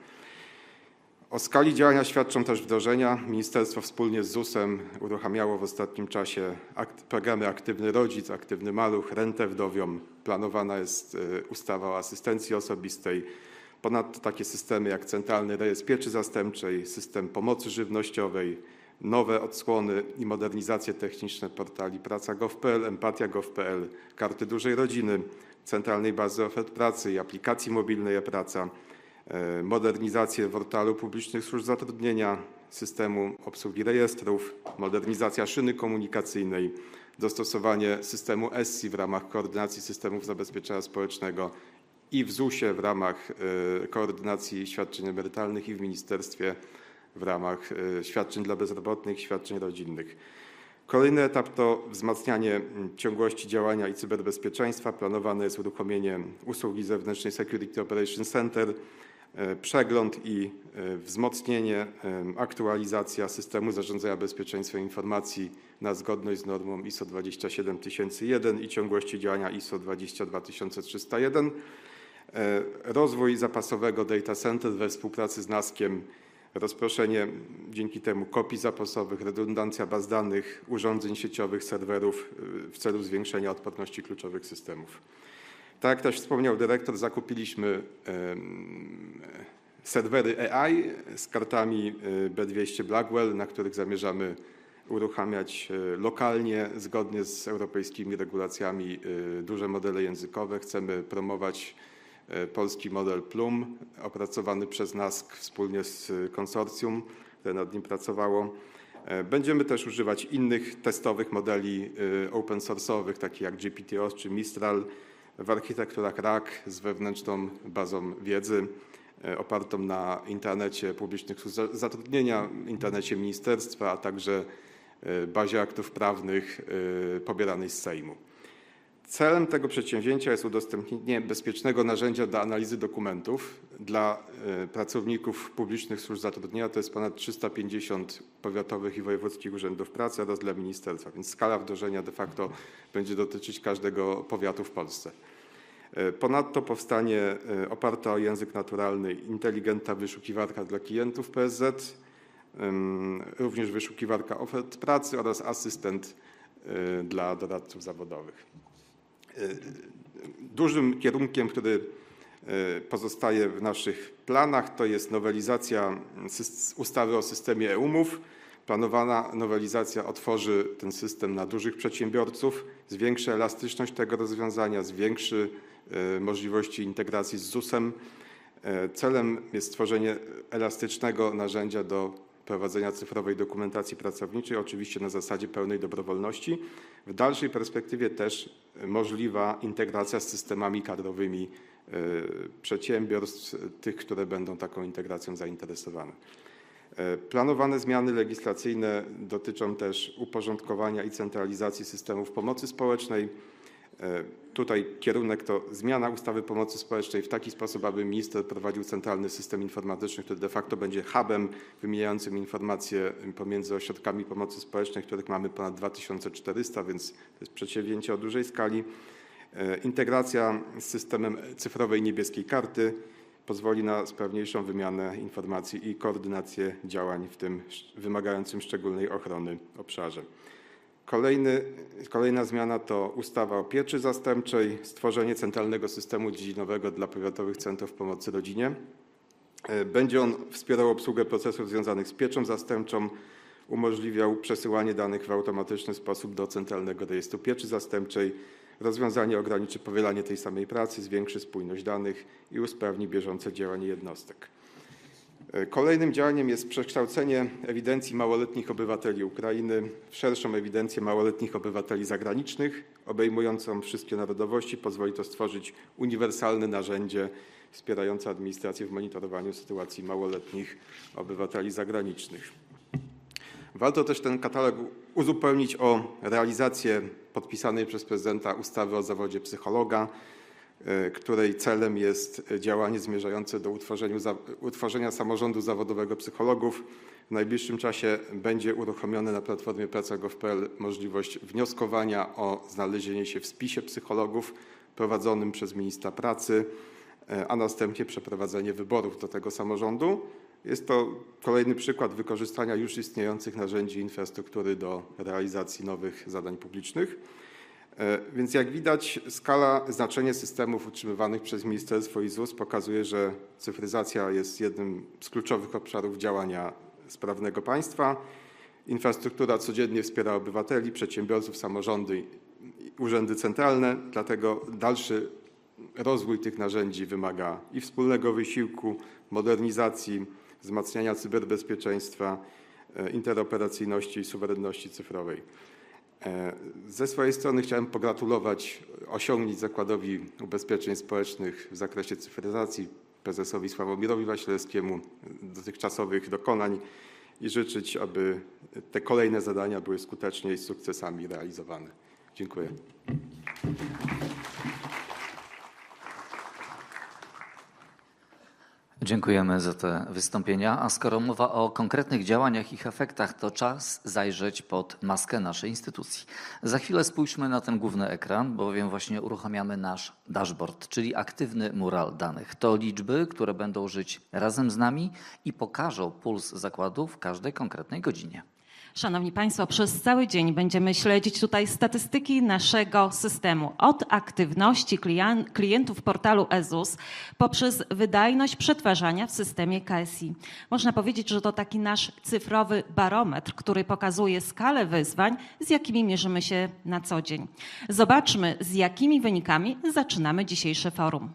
O skali działania świadczą też wdrożenia. Ministerstwo wspólnie z ZUS-em uruchamiało w ostatnim czasie programy Aktywny Rodzic, Aktywny Maluch, Rentę Wdowią. Planowana jest ustawa o asystencji osobistej. Ponadto takie systemy jak Centralny Rejestr Pieczy Zastępczej, system pomocy żywnościowej, nowe odsłony i modernizacje techniczne portali praca.gov.pl, empatia.gov.pl, karty dużej rodziny, centralnej bazy ofert pracy i aplikacji mobilnej e-Praca, modernizację portalu publicznych służb zatrudnienia, systemu obsługi rejestrów, modernizacja szyny komunikacyjnej, dostosowanie systemu ESSI w ramach koordynacji systemów zabezpieczenia społecznego i w ZUS-ie w ramach koordynacji świadczeń emerytalnych i w ministerstwie w ramach świadczeń dla bezrobotnych, świadczeń rodzinnych. Kolejny etap to wzmacnianie ciągłości działania i cyberbezpieczeństwa. Planowane jest uruchomienie usługi zewnętrznej Security Operations Center, przegląd i wzmocnienie, aktualizacja systemu zarządzania bezpieczeństwem informacji na zgodność z normą ISO 27001 i ciągłości działania ISO 22301. Rozwój zapasowego data center we współpracy z NASK-iem, rozproszenie dzięki temu kopii zapasowych, redundancja baz danych, urządzeń sieciowych, serwerów w celu zwiększenia odporności kluczowych systemów. Tak jak też wspomniał dyrektor, zakupiliśmy serwery AI z kartami B200 Blackwell, na których zamierzamy uruchamiać lokalnie, zgodnie z europejskimi regulacjami, duże modele językowe. Chcemy promować polski model Plum, opracowany przez NASK wspólnie z konsorcjum, które nad nim pracowało. Będziemy też używać innych testowych modeli open source'owych, takich jak GPT-OS czy Mistral, w architekturach RAG z wewnętrzną bazą wiedzy, opartą na internecie publicznych służb zatrudnienia, internecie ministerstwa, a także bazie aktów prawnych pobieranej z Sejmu. Celem tego przedsięwzięcia jest udostępnienie bezpiecznego narzędzia do analizy dokumentów dla pracowników publicznych służb zatrudnienia. To jest ponad 350 powiatowych i wojewódzkich urzędów pracy oraz dla ministerstwa, więc skala wdrożenia de facto będzie dotyczyć każdego powiatu w Polsce. Ponadto powstanie oparta o język naturalny inteligentna wyszukiwarka dla klientów PSZ, również wyszukiwarka ofert pracy oraz asystent dla doradców zawodowych. Dużym kierunkiem, który pozostaje w naszych planach, to jest nowelizacja ustawy o systemie e-umów. Planowana nowelizacja otworzy ten system na dużych przedsiębiorców, zwiększy elastyczność tego rozwiązania, zwiększy możliwości integracji z ZUS-em. Celem jest stworzenie elastycznego narzędzia do prowadzenia cyfrowej dokumentacji pracowniczej, oczywiście na zasadzie pełnej dobrowolności. W dalszej perspektywie też możliwa integracja z systemami kadrowymi przedsiębiorstw, tych, które będą taką integracją zainteresowane. Planowane zmiany legislacyjne dotyczą też uporządkowania i centralizacji systemów pomocy społecznej. Tutaj kierunek to zmiana ustawy pomocy społecznej w taki sposób, aby minister prowadził centralny system informatyczny, który de facto będzie hubem wymieniającym informacje pomiędzy ośrodkami pomocy społecznej, których mamy ponad 2400, więc to jest przedsięwzięcie o dużej skali. Integracja z systemem cyfrowej niebieskiej karty, pozwoli na sprawniejszą wymianę informacji i koordynację działań w tym wymagającym szczególnej ochrony obszarze. Kolejna zmiana to ustawa o pieczy zastępczej, stworzenie centralnego systemu dziedzinowego dla powiatowych centrów pomocy rodzinie. Będzie on wspierał obsługę procesów związanych z pieczą zastępczą, umożliwiał przesyłanie danych w automatyczny sposób do Centralnego Rejestru Pieczy Zastępczej. Rozwiązanie ograniczy powielanie tej samej pracy, zwiększy spójność danych i usprawni bieżące działanie jednostek. Kolejnym działaniem jest przekształcenie ewidencji małoletnich obywateli Ukrainy w szerszą ewidencję małoletnich obywateli zagranicznych, obejmującą wszystkie narodowości. Pozwoli to stworzyć uniwersalne narzędzie wspierające administrację w monitorowaniu sytuacji małoletnich obywateli zagranicznych. Warto też ten katalog uzupełnić o realizację podpisanej przez prezydenta ustawy o zawodzie psychologa, której celem jest działanie zmierzające do utworzenia samorządu zawodowego psychologów. W najbliższym czasie będzie uruchomione na platformie praca.gov.pl możliwość wnioskowania o znalezienie się w spisie psychologów prowadzonym przez ministra pracy, a następnie przeprowadzenie wyborów do tego samorządu. Jest to kolejny przykład wykorzystania już istniejących narzędzi infrastruktury do realizacji nowych zadań publicznych. Więc jak widać, znaczenie systemów utrzymywanych przez ministerstwo i ZUS pokazuje, że cyfryzacja jest jednym z kluczowych obszarów działania sprawnego państwa. Infrastruktura codziennie wspiera obywateli, przedsiębiorców, samorządy i urzędy centralne, dlatego dalszy rozwój tych narzędzi wymaga i wspólnego wysiłku, modernizacji, wzmacniania cyberbezpieczeństwa, interoperacyjności i suwerenności cyfrowej. Ze swojej strony chciałem pogratulować osiągnięć Zakładowi Ubezpieczeń Społecznych w zakresie cyfryzacji, prezesowi Sławomirowi Waślewskiemu, dotychczasowych dokonań i życzyć, aby te kolejne zadania były skutecznie i z sukcesami realizowane. Dziękuję. Dziękujemy za te wystąpienia. A skoro mowa o konkretnych działaniach i ich efektach, to czas zajrzeć pod maskę naszej instytucji. Za chwilę spójrzmy na ten główny ekran, bowiem właśnie uruchamiamy nasz dashboard, czyli aktywny mural danych. To liczby, które będą żyć razem z nami i pokażą puls zakładu w każdej konkretnej godzinie. Szanowni Państwo, przez cały dzień będziemy śledzić tutaj statystyki naszego systemu. Od aktywności klientów portalu eZUS poprzez wydajność przetwarzania w systemie KSI. Można powiedzieć, że to taki nasz cyfrowy barometr, który pokazuje skalę wyzwań, z jakimi mierzymy się na co dzień. Zobaczmy, z jakimi wynikami zaczynamy dzisiejsze forum.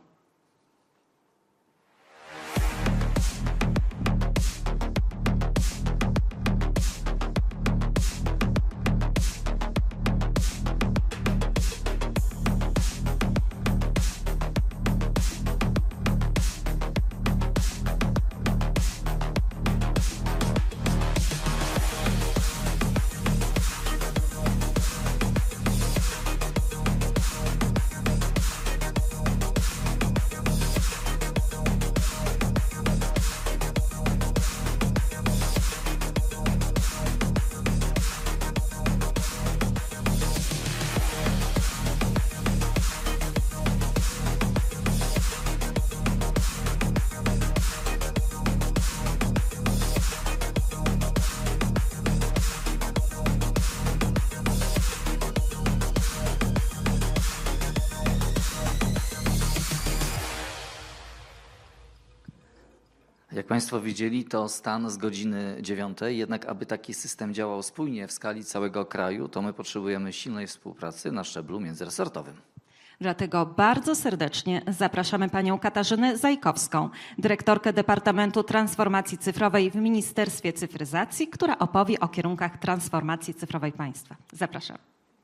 Jak Państwo widzieli, to stan z godziny 9, jednak aby taki system działał spójnie w skali całego kraju, to my potrzebujemy silnej współpracy na szczeblu międzyresortowym. Dlatego bardzo serdecznie zapraszamy panią Katarzynę Zajkowską, dyrektorkę Departamentu Transformacji Cyfrowej w Ministerstwie Cyfryzacji, która opowie o kierunkach transformacji cyfrowej państwa. Zapraszam.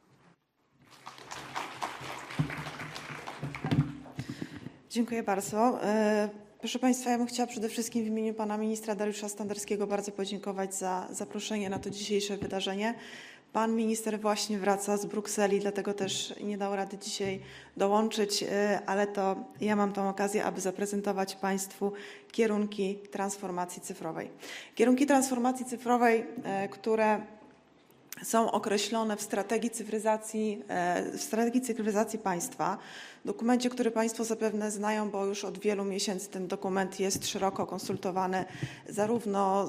Dziękuję bardzo. Proszę Państwa, ja bym chciała przede wszystkim w imieniu pana ministra Dariusza Standerskiego bardzo podziękować za zaproszenie na to dzisiejsze wydarzenie. Pan minister właśnie wraca z Brukseli, dlatego też nie dał rady dzisiaj dołączyć, ale to ja mam tą okazję, aby zaprezentować Państwu kierunki transformacji cyfrowej. Kierunki transformacji cyfrowej, które są określone w strategii cyfryzacji państwa, dokumencie, który Państwo zapewne znają, bo już od wielu miesięcy ten dokument jest szeroko konsultowany zarówno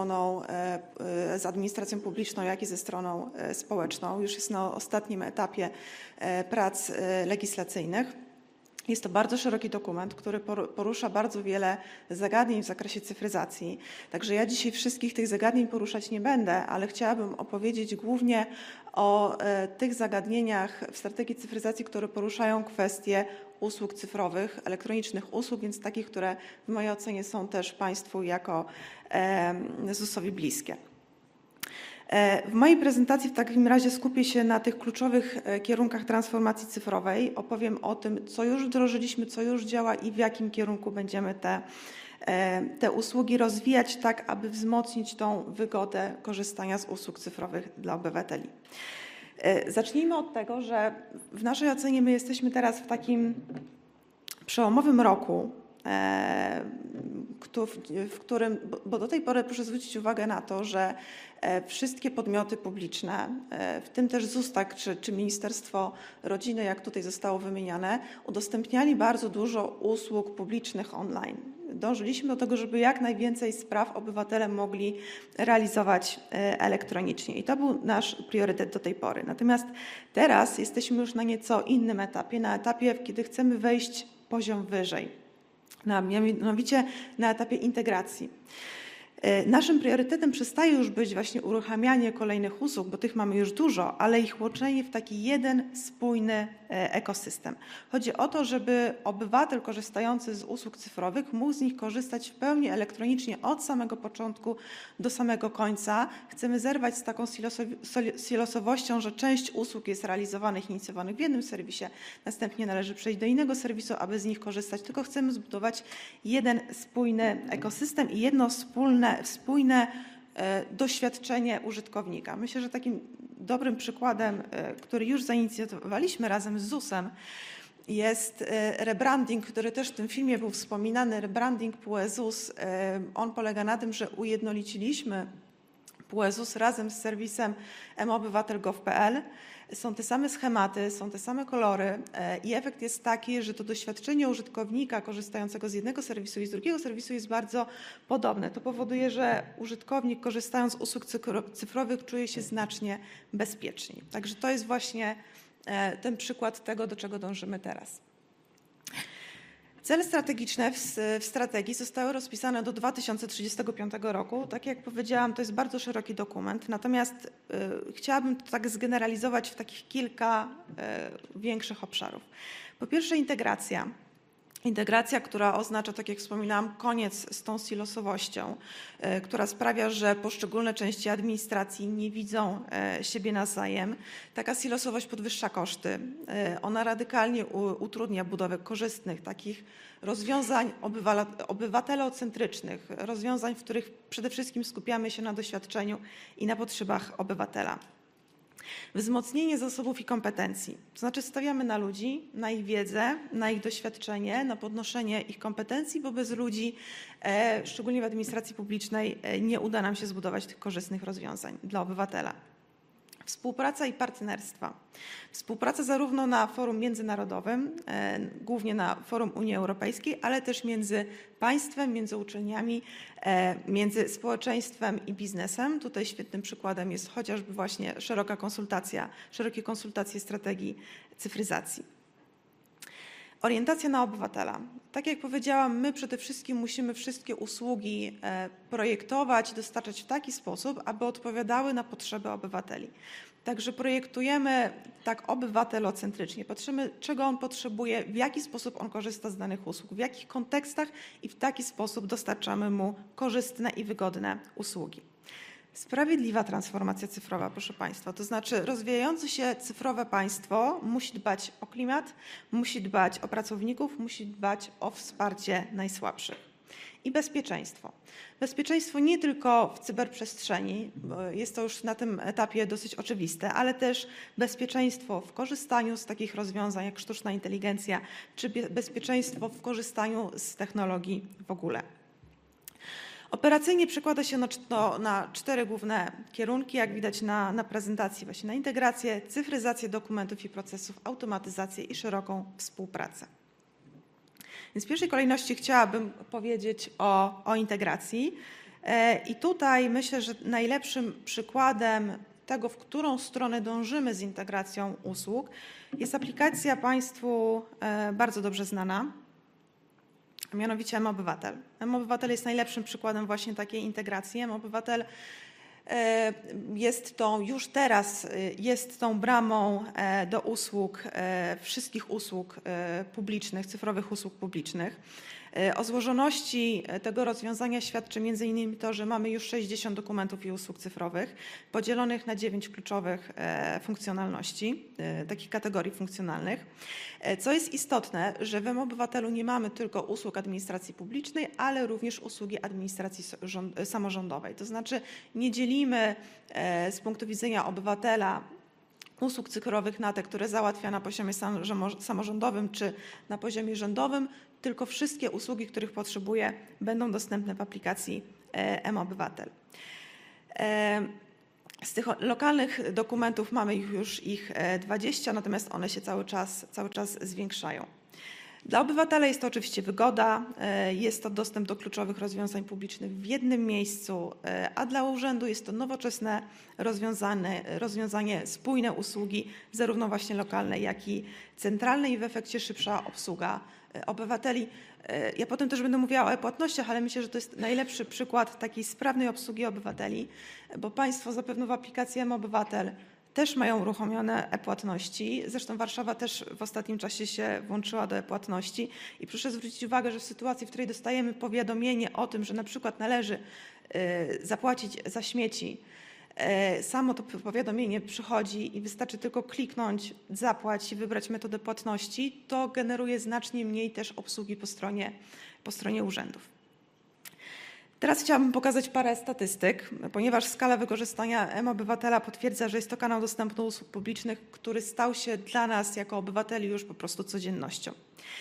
z administracją publiczną, jak i ze stroną społeczną. Już jest na ostatnim etapie prac legislacyjnych. Jest to bardzo szeroki dokument, który porusza bardzo wiele zagadnień w zakresie cyfryzacji. Także ja dzisiaj wszystkich tych zagadnień poruszać nie będę, ale chciałabym opowiedzieć głównie o tych zagadnieniach w strategii cyfryzacji, które poruszają kwestie usług cyfrowych, elektronicznych usług, więc takich, które w mojej ocenie są też Państwu jako ZUS-owi bliskie. W mojej prezentacji w takim razie skupię się na tych kluczowych kierunkach transformacji cyfrowej. Opowiem o tym, co już wdrożyliśmy, co już działa i w jakim kierunku będziemy te usługi rozwijać, tak aby wzmocnić tą wygodę korzystania z usług cyfrowych dla obywateli. Zacznijmy od tego, że w naszej ocenie my jesteśmy teraz w takim przełomowym roku, w którym, bo do tej pory proszę zwrócić uwagę na to, że wszystkie podmioty publiczne, w tym też ZUS, tak, czy Ministerstwo Rodziny, jak tutaj zostało wymieniane, udostępniali bardzo dużo usług publicznych online. Dążyliśmy do tego, żeby jak najwięcej spraw obywatele mogli realizować elektronicznie i to był nasz priorytet do tej pory. Natomiast teraz jesteśmy już na nieco innym etapie, na etapie, kiedy chcemy wejść poziom wyżej, mianowicie na etapie integracji. Naszym priorytetem przestaje już być właśnie uruchamianie kolejnych usług, bo tych mamy już dużo, ale ich łączenie w taki jeden spójny ekosystem. Chodzi o to, żeby obywatel korzystający z usług cyfrowych mógł z nich korzystać w pełni elektronicznie od samego początku do samego końca. Chcemy zerwać z taką silosowością, że część usług jest realizowanych, inicjowanych w jednym serwisie, następnie należy przejść do innego serwisu, aby z nich korzystać, tylko chcemy zbudować jeden spójny ekosystem i jedno spójne doświadczenie użytkownika. Myślę, że takim dobrym przykładem, który już zainicjowaliśmy razem z ZUS-em, jest rebranding, który też w tym filmie był wspominany, rebranding PUE ZUS. On polega na tym, że ujednoliciliśmy PUE ZUS razem z serwisem mobywatel.gov.pl. Są te same schematy, są te same kolory i efekt jest taki, że to doświadczenie użytkownika korzystającego z jednego serwisu i z drugiego serwisu jest bardzo podobne. To powoduje, że użytkownik korzystając z usług cyfrowych czuje się znacznie bezpieczniej. Także to jest właśnie ten przykład tego, do czego dążymy teraz. Cele strategiczne w strategii zostały rozpisane do 2035 roku. Tak jak powiedziałam, to jest bardzo szeroki dokument, natomiast chciałabym to tak zgeneralizować w takich kilka większych obszarów. Po pierwsze integracja. Integracja, która oznacza, tak jak wspominałam, koniec z tą silosowością, która sprawia, że poszczególne części administracji nie widzą siebie nawzajem. Taka silosowość podwyższa koszty. Ona radykalnie utrudnia budowę korzystnych, takich rozwiązań obywatelocentrycznych, rozwiązań, w których przede wszystkim skupiamy się na doświadczeniu i na potrzebach obywatela. Wzmocnienie zasobów i kompetencji, to znaczy stawiamy na ludzi, na ich wiedzę, na ich doświadczenie, na podnoszenie ich kompetencji, bo bez ludzi, szczególnie w administracji publicznej, nie uda nam się zbudować tych korzystnych rozwiązań dla obywatela. Współpraca i partnerstwa. Współpraca zarówno na forum międzynarodowym, głównie na forum Unii Europejskiej, ale też między państwem, między uczelniami, między społeczeństwem i biznesem. Tutaj świetnym przykładem jest chociażby właśnie szerokie konsultacje strategii cyfryzacji. Orientacja na obywatela. Tak jak powiedziałam, my przede wszystkim musimy wszystkie usługi projektować, dostarczać w taki sposób, aby odpowiadały na potrzeby obywateli. Także projektujemy tak obywatelocentrycznie. Patrzymy, czego on potrzebuje, w jaki sposób on korzysta z danych usług, w jakich kontekstach i w taki sposób dostarczamy mu korzystne i wygodne usługi. Sprawiedliwa transformacja cyfrowa, proszę Państwa, to znaczy rozwijające się cyfrowe państwo musi dbać o klimat, musi dbać o pracowników, musi dbać o wsparcie najsłabszych. I bezpieczeństwo. Bezpieczeństwo nie tylko w cyberprzestrzeni, bo jest to już na tym etapie dosyć oczywiste, ale też bezpieczeństwo w korzystaniu z takich rozwiązań jak sztuczna inteligencja, czy bezpieczeństwo w korzystaniu z technologii w ogóle. Operacyjnie przekłada się na 4 główne kierunki, jak widać na prezentacji, właśnie na integrację, cyfryzację dokumentów i procesów, automatyzację i szeroką współpracę. Więc w pierwszej kolejności chciałabym powiedzieć o integracji. I tutaj myślę, że najlepszym przykładem tego, w którą stronę dążymy z integracją usług, jest aplikacja Państwu bardzo dobrze znana, a mianowicie mObywatel. mObywatel jest najlepszym przykładem właśnie takiej integracji. mObywatel już teraz jest tą bramą do usług, wszystkich usług publicznych, cyfrowych usług publicznych. O złożoności tego rozwiązania świadczy m.in. to, że mamy już 60 dokumentów i usług cyfrowych podzielonych na 9 kluczowych funkcjonalności, takich kategorii funkcjonalnych. Co jest istotne, że w mObywatelu nie mamy tylko usług administracji publicznej, ale również usługi administracji samorządowej. To znaczy nie dzielimy z punktu widzenia obywatela usług cyfrowych na te, które załatwia na poziomie samorządowym czy na poziomie rządowym, tylko wszystkie usługi, których potrzebuje, będą dostępne w aplikacji mObywatel. Z tych lokalnych dokumentów mamy już 20, natomiast one się cały czas zwiększają. Dla obywatela jest to oczywiście wygoda, jest to dostęp do kluczowych rozwiązań publicznych w jednym miejscu, a dla urzędu jest to nowoczesne rozwiązanie, spójne usługi, zarówno właśnie lokalne, jak i centralne i w efekcie szybsza obsługa obywateli. Ja potem też będę mówiła o e-płatnościach, ale myślę, że to jest najlepszy przykład takiej sprawnej obsługi obywateli, bo Państwo zapewne w aplikacji mObywatel też mają uruchomione e-płatności. Zresztą Warszawa też w ostatnim czasie się włączyła do e-płatności i proszę zwrócić uwagę, że w sytuacji, w której dostajemy powiadomienie o tym, że na przykład należy zapłacić za śmieci, samo to powiadomienie przychodzi i wystarczy tylko kliknąć, zapłać i wybrać metodę płatności, to generuje znacznie mniej też obsługi po stronie urzędów. Teraz chciałabym pokazać parę statystyk, ponieważ skala wykorzystania mObywatela potwierdza, że jest to kanał dostępu do usług publicznych, który stał się dla nas jako obywateli już po prostu codziennością.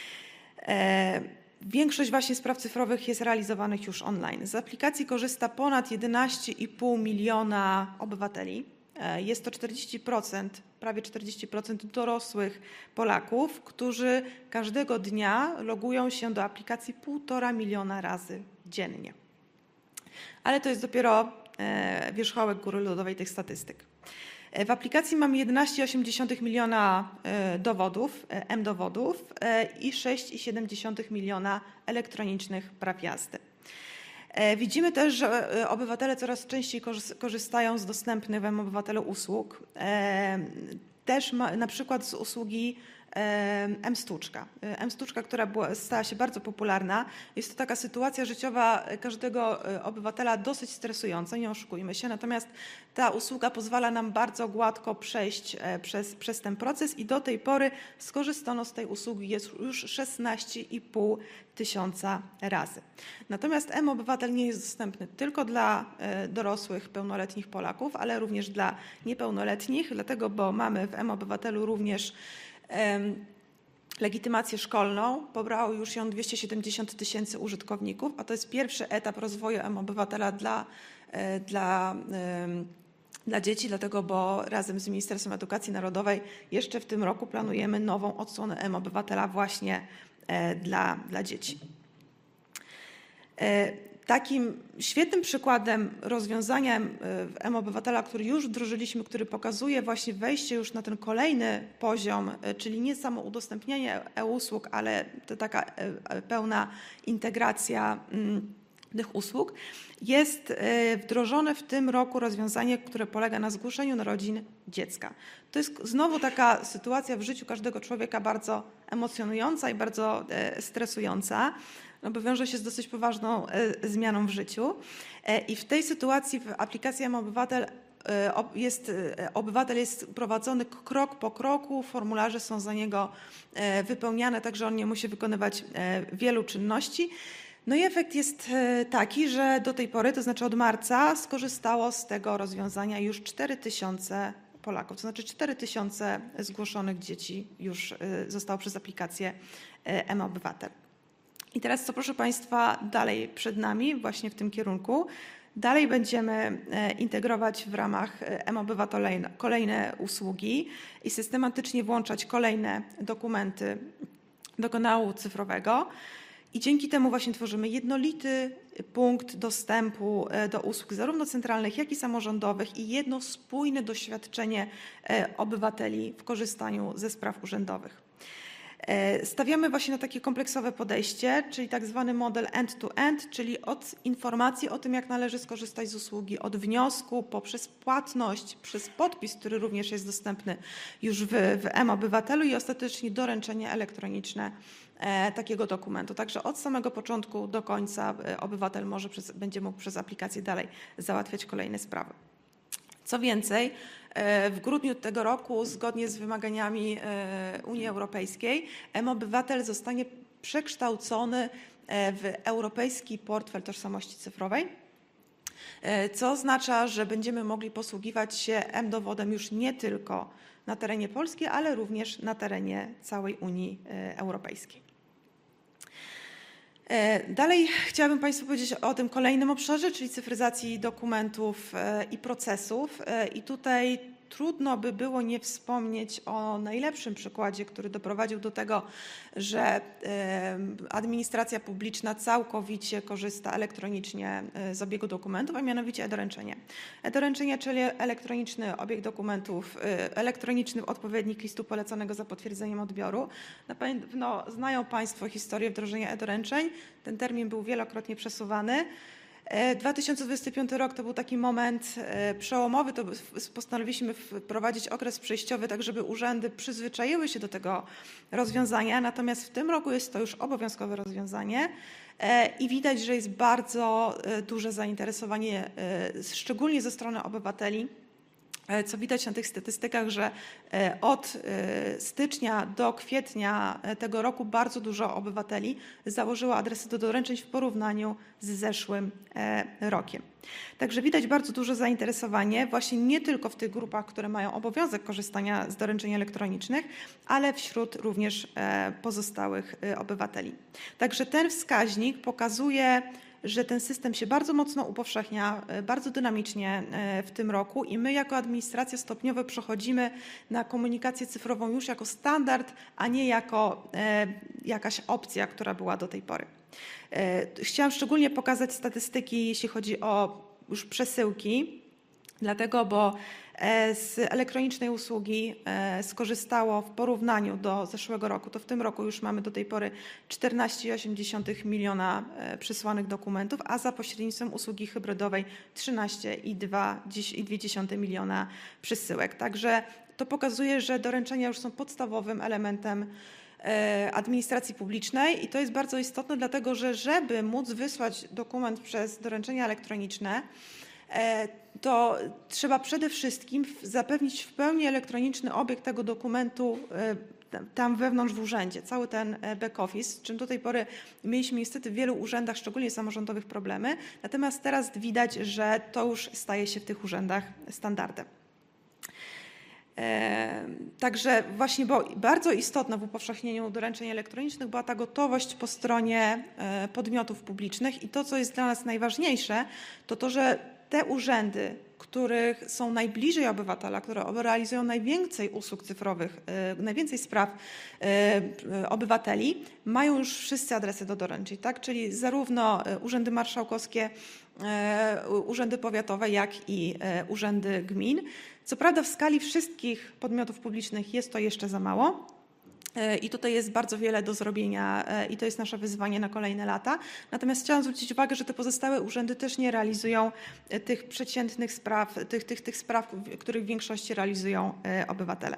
Większość właśnie spraw cyfrowych jest realizowanych już online. Z aplikacji korzysta ponad 11,5 miliona obywateli. Jest to 40%, prawie 40% dorosłych Polaków, którzy każdego dnia logują się do aplikacji 1,5 miliona razy dziennie. Ale to jest dopiero wierzchołek góry lodowej tych statystyk. W aplikacji mamy 11,8 miliona dowodów, m-dowodów i 6,7 miliona elektronicznych praw jazdy. Widzimy też, że obywatele coraz częściej korzystają z dostępnych w mObywatelu usług, też na przykład z usługi M-Stłuczka. M-Stłuczka, która stała się bardzo popularna. Jest to taka sytuacja życiowa każdego obywatela dosyć stresująca, nie oszukujmy się, natomiast ta usługa pozwala nam bardzo gładko przejść przez ten proces i do tej pory skorzystano z tej usługi już 16,5 tysiąca razy. Natomiast mObywatel nie jest dostępny tylko dla dorosłych, pełnoletnich Polaków, ale również dla niepełnoletnich, dlatego, bo mamy w mObywatelu również legitymację szkolną. Pobrało już ją 270 tysięcy użytkowników, a to jest pierwszy etap rozwoju mObywatela dla dzieci, dlatego, bo razem z Ministerstwem Edukacji Narodowej jeszcze w tym roku planujemy nową odsłonę mObywatela właśnie dla dzieci. Takim świetnym przykładem rozwiązania w mObywatela, który już wdrożyliśmy, który pokazuje właśnie wejście już na ten kolejny poziom, czyli nie samo udostępnianie e-usług, ale to taka pełna integracja tych usług, jest wdrożone w tym roku rozwiązanie, które polega na zgłoszeniu narodzin dziecka. To jest znowu taka sytuacja w życiu każdego człowieka bardzo emocjonująca i bardzo stresująca, no bo wiąże się z dosyć poważną zmianą w życiu. I w tej sytuacji w aplikacji mObywatel obywatel jest prowadzony krok po kroku, formularze są za niego wypełniane, także on nie musi wykonywać wielu czynności. No i efekt jest taki, że do tej pory, to znaczy od marca, skorzystało z tego rozwiązania już 4 tysiące Polaków, to znaczy 4 tysiące zgłoszonych dzieci już zostało przez aplikację mObywatel. I teraz co, proszę Państwa, dalej przed nami, właśnie w tym kierunku. Dalej będziemy integrować w ramach mObywatel kolejne usługi i systematycznie włączać kolejne dokumenty do kanału cyfrowego. I dzięki temu właśnie tworzymy jednolity punkt dostępu do usług zarówno centralnych, jak i samorządowych i jedno spójne doświadczenie obywateli w korzystaniu ze spraw urzędowych. Stawiamy właśnie na takie kompleksowe podejście, czyli tak zwany model end-to-end, czyli od informacji o tym, jak należy skorzystać z usługi, od wniosku, poprzez płatność, przez podpis, który również jest dostępny już w mObywatelu i ostatecznie doręczenie elektroniczne takiego dokumentu. Także od samego początku do końca obywatel będzie mógł przez aplikację dalej załatwiać kolejne sprawy. Co więcej, w grudniu tego roku, zgodnie z wymaganiami Unii Europejskiej, mObywatel zostanie przekształcony w Europejski Portfel Tożsamości Cyfrowej, co oznacza, że będziemy mogli posługiwać się mDowodem już nie tylko na terenie Polski, ale również na terenie całej Unii Europejskiej. Dalej chciałabym Państwu powiedzieć o tym kolejnym obszarze, czyli cyfryzacji dokumentów i procesów. I tutaj trudno by było nie wspomnieć o najlepszym przykładzie, który doprowadził do tego, że administracja publiczna całkowicie korzysta elektronicznie z obiegu dokumentów, a mianowicie e-doręczenie. E-doręczenie, czyli elektroniczny obieg dokumentów, elektroniczny odpowiednik listu poleconego za potwierdzeniem odbioru. Na pewno znają Państwo historię wdrożenia e-doręczeń. Ten termin był wielokrotnie przesuwany. 2025 rok to był taki moment przełomowy, to postanowiliśmy wprowadzić okres przejściowy, tak żeby urzędy przyzwyczaiły się do tego rozwiązania, natomiast w tym roku jest to już obowiązkowe rozwiązanie i widać, że jest bardzo duże zainteresowanie, szczególnie ze strony obywateli, co widać na tych statystykach, że od stycznia do kwietnia tego roku bardzo dużo obywateli założyło adresy do doręczeń w porównaniu z zeszłym rokiem. Także widać bardzo duże zainteresowanie właśnie nie tylko w tych grupach, które mają obowiązek korzystania z doręczeń elektronicznych, ale wśród również pozostałych obywateli. Także ten wskaźnik pokazuje, że ten system się bardzo mocno upowszechnia, bardzo dynamicznie w tym roku i my jako administracja stopniowo przechodzimy na komunikację cyfrową już jako standard, a nie jako jakaś opcja, która była do tej pory. Chciałam szczególnie pokazać statystyki, jeśli chodzi o już przesyłki, dlatego, bo z elektronicznej usługi skorzystało w porównaniu do zeszłego roku, to w tym roku już mamy do tej pory 14,8 miliona przysłanych dokumentów, a za pośrednictwem usługi hybrydowej 13,2 miliona przesyłek. Także to pokazuje, że doręczenia już są podstawowym elementem administracji publicznej i to jest bardzo istotne, dlatego że żeby móc wysłać dokument przez doręczenia elektroniczne, to trzeba przede wszystkim zapewnić w pełni elektroniczny obieg tego dokumentu tam wewnątrz w urzędzie, cały ten back office, z czym do tej pory mieliśmy niestety w wielu urzędach, szczególnie samorządowych, problemy. Natomiast teraz widać, że to już staje się w tych urzędach standardem. Także właśnie bardzo istotna w upowszechnieniu doręczeń elektronicznych była ta gotowość po stronie podmiotów publicznych i to, co jest dla nas najważniejsze, to to, że te urzędy, których są najbliżej obywatela, które realizują najwięcej usług cyfrowych, najwięcej spraw obywateli, mają już wszyscy adresy do doręczeń, tak? Czyli zarówno urzędy marszałkowskie, urzędy powiatowe, jak i urzędy gmin. Co prawda w skali wszystkich podmiotów publicznych jest to jeszcze za mało. I tutaj jest bardzo wiele do zrobienia i to jest nasze wyzwanie na kolejne lata. Natomiast chciałam zwrócić uwagę, że te pozostałe urzędy też nie realizują tych przeciętnych spraw, tych spraw, których w większości realizują obywatele.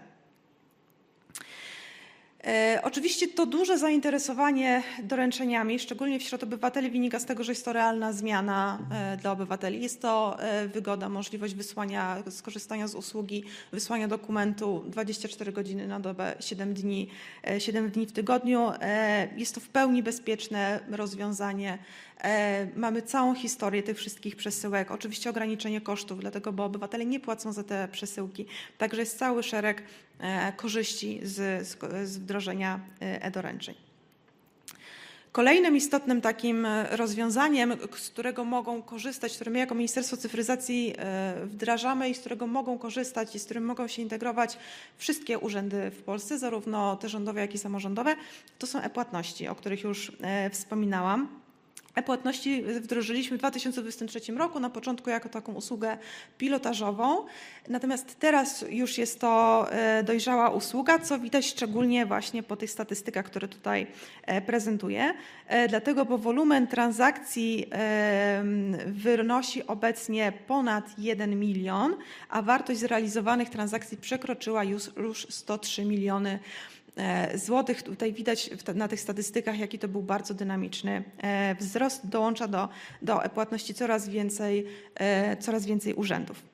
Oczywiście to duże zainteresowanie doręczeniami, szczególnie wśród obywateli, wynika z tego, że jest to realna zmiana dla obywateli. Jest to wygoda, możliwość wysłania, skorzystania z usługi, wysłania dokumentu 24 godziny na dobę, 7 dni w tygodniu. Jest to w pełni bezpieczne rozwiązanie. Mamy całą historię tych wszystkich przesyłek. Oczywiście ograniczenie kosztów, dlatego, bo obywatele nie płacą za te przesyłki. Także jest cały szereg korzyści z wdrożenia e-doręczeń. Kolejnym istotnym takim rozwiązaniem, z którego mogą korzystać, które my jako Ministerstwo Cyfryzacji wdrażamy i z którego mogą korzystać i z którym mogą się integrować wszystkie urzędy w Polsce, zarówno te rządowe, jak i samorządowe, to są e-płatności, o których już wspominałam. E-płatności wdrożyliśmy w 2023 roku, na początku jako taką usługę pilotażową, natomiast teraz już jest to dojrzała usługa, co widać szczególnie właśnie po tych statystykach, które tutaj prezentuję, dlatego, bo wolumen transakcji wynosi obecnie ponad 1 milion, a wartość zrealizowanych transakcji przekroczyła już 103 miliony złotych. Tutaj widać na tych statystykach, jaki to był bardzo dynamiczny wzrost. Dołącza do e-płatności coraz więcej urzędów.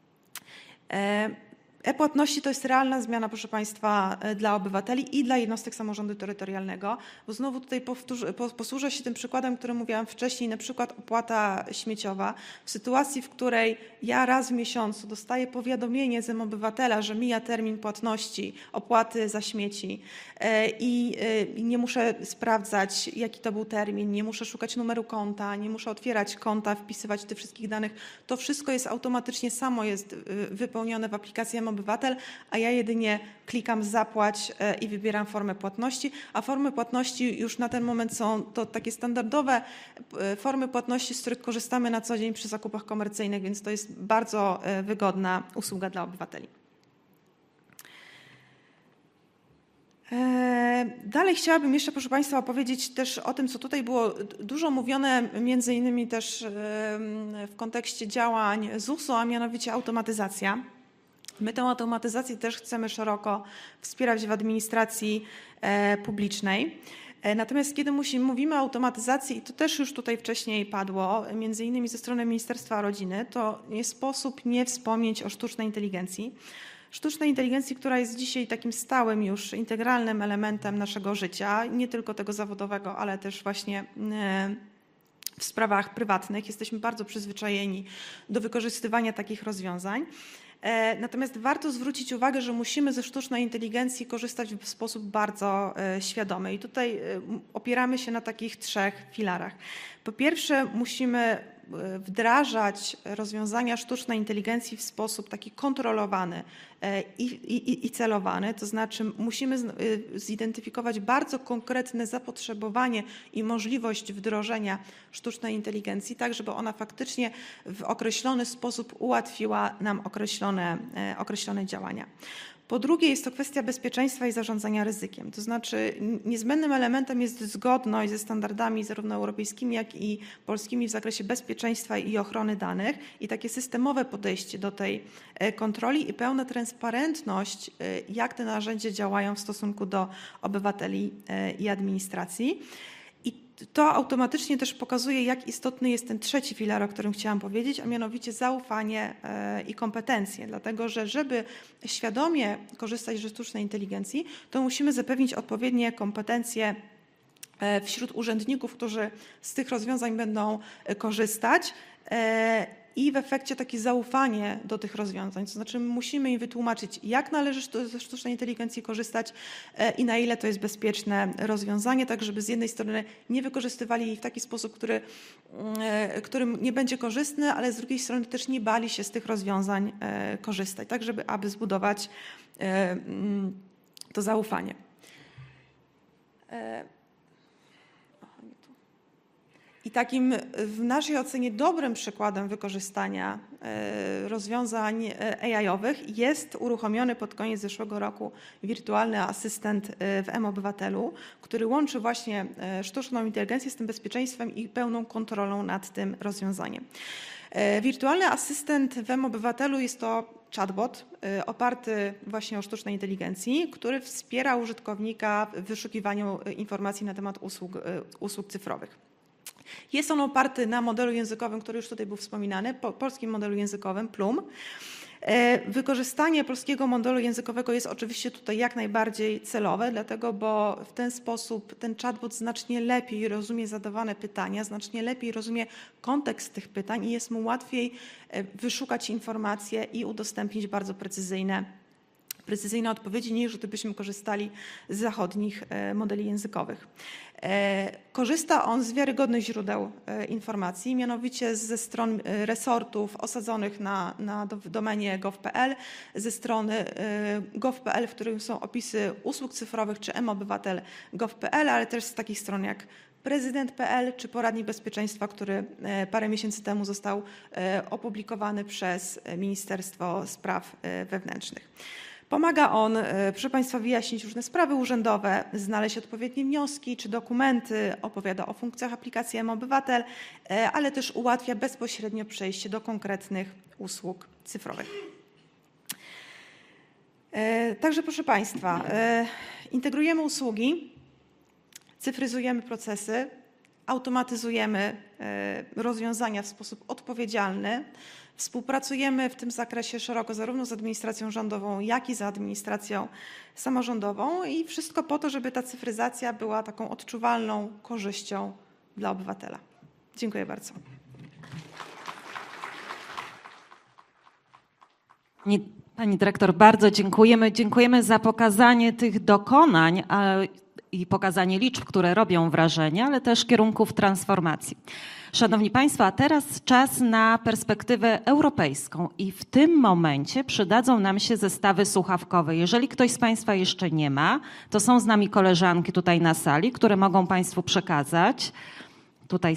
E-płatności to jest realna zmiana, proszę Państwa, dla obywateli i dla jednostek samorządu terytorialnego, bo znowu tutaj posłużę się tym przykładem, który mówiłam wcześniej, na przykład opłata śmieciowa. W sytuacji, w której ja raz w miesiącu dostaję powiadomienie z obywatela, że mija termin płatności opłaty za śmieci i nie muszę sprawdzać, jaki to był termin, nie muszę szukać numeru konta, nie muszę otwierać konta, wpisywać tych wszystkich danych, to wszystko jest automatycznie, samo jest wypełnione w aplikacji Obywatel, a ja jedynie klikam zapłać i wybieram formę płatności, a formy płatności już na ten moment są to takie standardowe formy płatności, z których korzystamy na co dzień przy zakupach komercyjnych, więc to jest bardzo wygodna usługa dla obywateli. Dalej chciałabym jeszcze, proszę Państwa, opowiedzieć też o tym, co tutaj było dużo mówione, między innymi też w kontekście działań ZUS-u, a mianowicie automatyzacja. My tę automatyzację też chcemy szeroko wspierać w administracji publicznej. Natomiast kiedy mówimy o automatyzacji, i to też już tutaj wcześniej padło, między innymi ze strony Ministerstwa Rodziny, to nie sposób nie wspomnieć o sztucznej inteligencji. Sztucznej inteligencji, która jest dzisiaj takim stałym już integralnym elementem naszego życia, nie tylko tego zawodowego, ale też właśnie w sprawach prywatnych. Jesteśmy bardzo przyzwyczajeni do wykorzystywania takich rozwiązań. Natomiast warto zwrócić uwagę, że musimy ze sztucznej inteligencji korzystać w sposób bardzo świadomy. I tutaj opieramy się na takich 3 filarach. Po pierwsze, musimy wdrażać rozwiązania sztucznej inteligencji w sposób taki kontrolowany i celowany, to znaczy musimy zidentyfikować bardzo konkretne zapotrzebowanie i możliwość wdrożenia sztucznej inteligencji, tak żeby ona faktycznie w określony sposób ułatwiła nam określone działania. Po drugie jest to kwestia bezpieczeństwa i zarządzania ryzykiem. To znaczy niezbędnym elementem jest zgodność ze standardami zarówno europejskimi, jak i polskimi w zakresie bezpieczeństwa i ochrony danych i takie systemowe podejście do tej kontroli i pełna transparentność, jak te narzędzia działają w stosunku do obywateli i administracji. To automatycznie też pokazuje, jak istotny jest ten 3 filar, o którym chciałam powiedzieć, a mianowicie zaufanie i kompetencje. Dlatego, że żeby świadomie korzystać ze sztucznej inteligencji, to musimy zapewnić odpowiednie kompetencje wśród urzędników, którzy z tych rozwiązań będą korzystać. I w efekcie takie zaufanie do tych rozwiązań. To znaczy musimy im wytłumaczyć, jak należy ze sztucznej inteligencji korzystać i na ile to jest bezpieczne rozwiązanie, tak żeby z jednej strony nie wykorzystywali jej w taki sposób, którym nie będzie korzystny, ale z drugiej strony też nie bali się z tych rozwiązań korzystać, tak aby zbudować to zaufanie. I takim w naszej ocenie dobrym przykładem wykorzystania rozwiązań AI-owych jest uruchomiony pod koniec zeszłego roku wirtualny asystent w mObywatelu, który łączy właśnie sztuczną inteligencję z tym bezpieczeństwem i pełną kontrolą nad tym rozwiązaniem. Wirtualny asystent w mObywatelu jest to chatbot oparty właśnie o sztucznej inteligencji, który wspiera użytkownika w wyszukiwaniu informacji na temat usług cyfrowych. Jest on oparty na modelu językowym, który już tutaj był wspominany, polskim modelu językowym Plum. Wykorzystanie polskiego modelu językowego jest oczywiście tutaj jak najbardziej celowe, dlatego bo w ten sposób ten chatbot znacznie lepiej rozumie zadawane pytania, znacznie lepiej rozumie kontekst tych pytań i jest mu łatwiej wyszukać informacje i udostępnić bardzo precyzyjne precyzyjne odpowiedzi, niż gdybyśmy korzystali z zachodnich modeli językowych. Korzysta on z wiarygodnych źródeł informacji, mianowicie ze stron resortów osadzonych w domenie gov.pl, ze strony gov.pl, w którym są opisy usług cyfrowych, czy mobywatel.gov.pl, ale też z takich stron jak prezydent.pl czy poradnik bezpieczeństwa, który parę miesięcy temu został opublikowany przez Ministerstwo Spraw Wewnętrznych. Pomaga on, proszę Państwa, wyjaśnić różne sprawy urzędowe, znaleźć odpowiednie wnioski czy dokumenty, opowiada o funkcjach aplikacji mObywatel, ale też ułatwia bezpośrednio przejście do konkretnych usług cyfrowych. Także proszę Państwa, integrujemy usługi, cyfryzujemy procesy, automatyzujemy rozwiązania w sposób odpowiedzialny. Współpracujemy w tym zakresie szeroko zarówno z administracją rządową, jak i z administracją samorządową i wszystko po to, żeby ta cyfryzacja była taką odczuwalną korzyścią dla obywatela. Dziękuję bardzo. Pani dyrektor, bardzo dziękujemy. Dziękujemy za pokazanie tych dokonań i pokazanie liczb, które robią wrażenie, ale też kierunków transformacji. Szanowni Państwo, a teraz czas na perspektywę europejską i w tym momencie przydadzą nam się zestawy słuchawkowe. Jeżeli ktoś z Państwa jeszcze nie ma, to są z nami koleżanki tutaj na sali, które mogą Państwu przekazać. Tutaj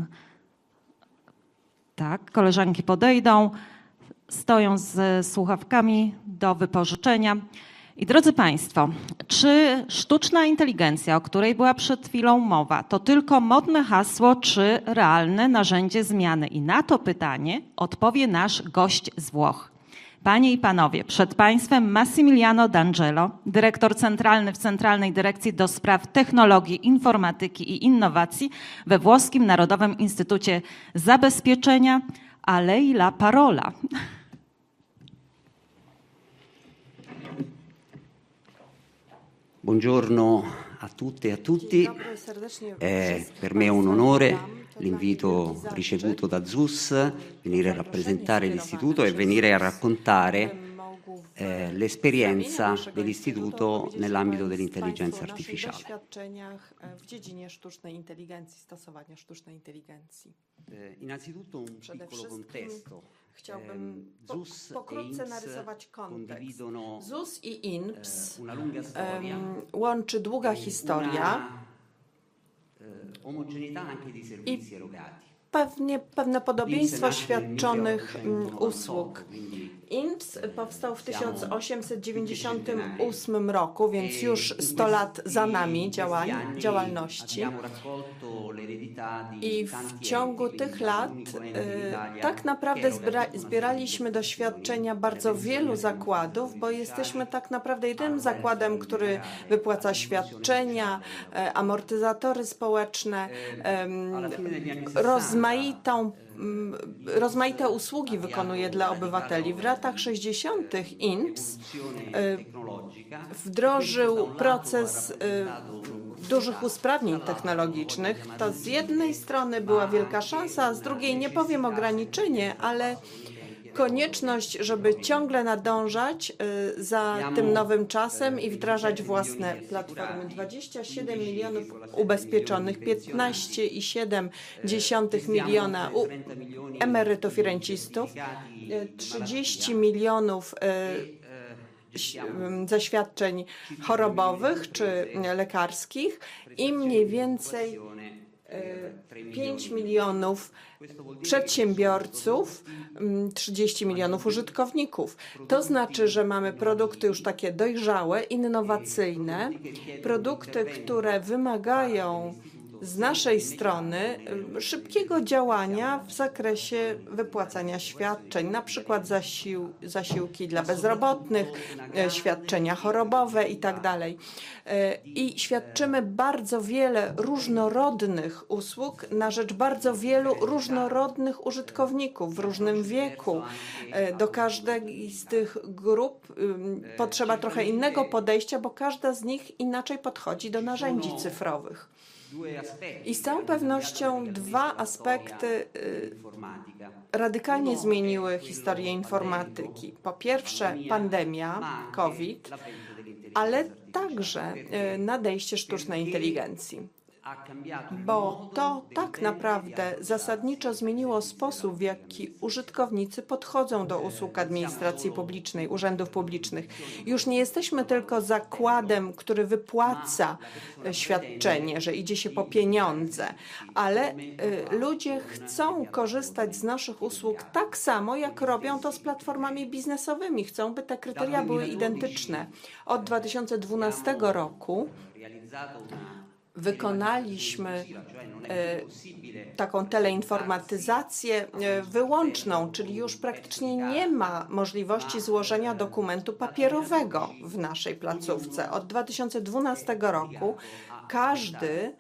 tak, koleżanki podejdą, stoją z słuchawkami do wypożyczenia. I drodzy Państwo, czy sztuczna inteligencja, o której była przed chwilą mowa, to tylko modne hasło, czy realne narzędzie zmiany? I na to pytanie odpowie nasz gość z Włoch. Panie i Panowie, przed Państwem Massimiliano D'Angelo, dyrektor centralny w Centralnej Dyrekcji do Spraw Technologii, Informatyki i Innowacji we Włoskim Narodowym Instytucie Zabezpieczenia, a lei la parola. Buongiorno a tutte e a tutti, per me è un onore l'invito ricevuto da ZUS, venire a rappresentare l'istituto e venire a raccontare l'esperienza dell'istituto nell'ambito dell'intelligenza artificiale. W dziedzinie sztucznej inteligencji, stosowania sztucznej inteligencji. Innanzitutto un piccolo contesto. Chciałbym pokrótce narysować kontekst. ZUS i INPS łączy długa historia i pewne podobieństwo świadczonych usług. INPS powstał w 1898 roku, więc już 100 lat za nami działalności. I w ciągu tych lat tak naprawdę zbieraliśmy doświadczenia bardzo wielu zakładów, bo jesteśmy tak naprawdę jedynym zakładem, który wypłaca świadczenia, amortyzatory społeczne, rozmaite usługi wykonuje dla obywateli. W latach 60. INPS wdrożył proces dużych usprawnień technologicznych. To z jednej strony była wielka szansa, a z drugiej nie powiem ograniczenie, ale konieczność, żeby ciągle nadążać za tym nowym czasem i wdrażać własne platformy. 27 milionów ubezpieczonych, 15,7 miliona emerytów i rencistów, 30 milionów zaświadczeń chorobowych czy lekarskich i mniej więcej 5 milionów przedsiębiorców, 30 milionów użytkowników. To znaczy, że mamy produkty już takie dojrzałe, innowacyjne, produkty, które wymagają z naszej strony szybkiego działania w zakresie wypłacania świadczeń, na przykład zasiłki dla bezrobotnych, świadczenia chorobowe itd. I świadczymy bardzo wiele różnorodnych usług na rzecz bardzo wielu różnorodnych użytkowników w różnym wieku. Do każdej z tych grup potrzeba trochę innego podejścia, bo każda z nich inaczej podchodzi do narzędzi cyfrowych. I z całą pewnością dwa aspekty radykalnie zmieniły historię informatyki. Po pierwsze pandemia, COVID, ale także nadejście sztucznej inteligencji. Bo to tak naprawdę zasadniczo zmieniło sposób, w jaki użytkownicy podchodzą do usług administracji publicznej, urzędów publicznych. Już nie jesteśmy tylko zakładem, który wypłaca świadczenie, że idzie się po pieniądze, ale ludzie chcą korzystać z naszych usług tak samo, jak robią to z platformami biznesowymi. Chcą, by te kryteria były identyczne. Od 2012 roku wykonaliśmy taką teleinformatyzację wyłączną, czyli już praktycznie nie ma możliwości złożenia dokumentu papierowego w naszej placówce. Od 2012 roku każdy,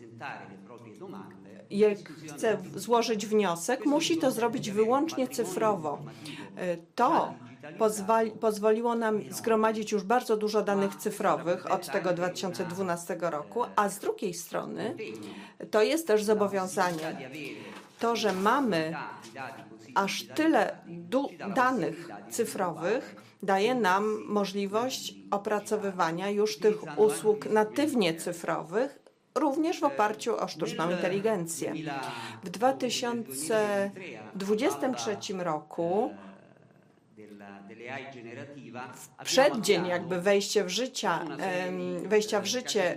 jak chce złożyć wniosek, musi to zrobić wyłącznie cyfrowo. To pozwoliło nam zgromadzić już bardzo dużo danych cyfrowych od tego 2012 roku, a z drugiej strony to jest też zobowiązanie. To, że mamy aż tyle danych cyfrowych, daje nam możliwość opracowywania już tych usług natywnie cyfrowych, również w oparciu o sztuczną inteligencję. W 2023 roku w przeddzień jakby wejścia w życie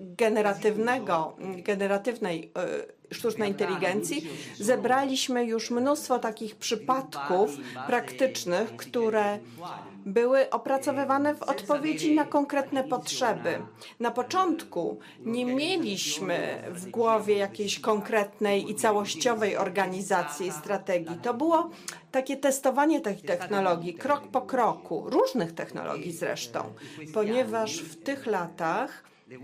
generatywnej sztucznej inteligencji zebraliśmy już mnóstwo takich przypadków praktycznych, które były opracowywane w odpowiedzi na konkretne potrzeby. Na początku nie mieliśmy w głowie jakiejś konkretnej i całościowej organizacji i strategii. To było takie testowanie tych technologii, krok po kroku, różnych technologii zresztą, ponieważ w tych latach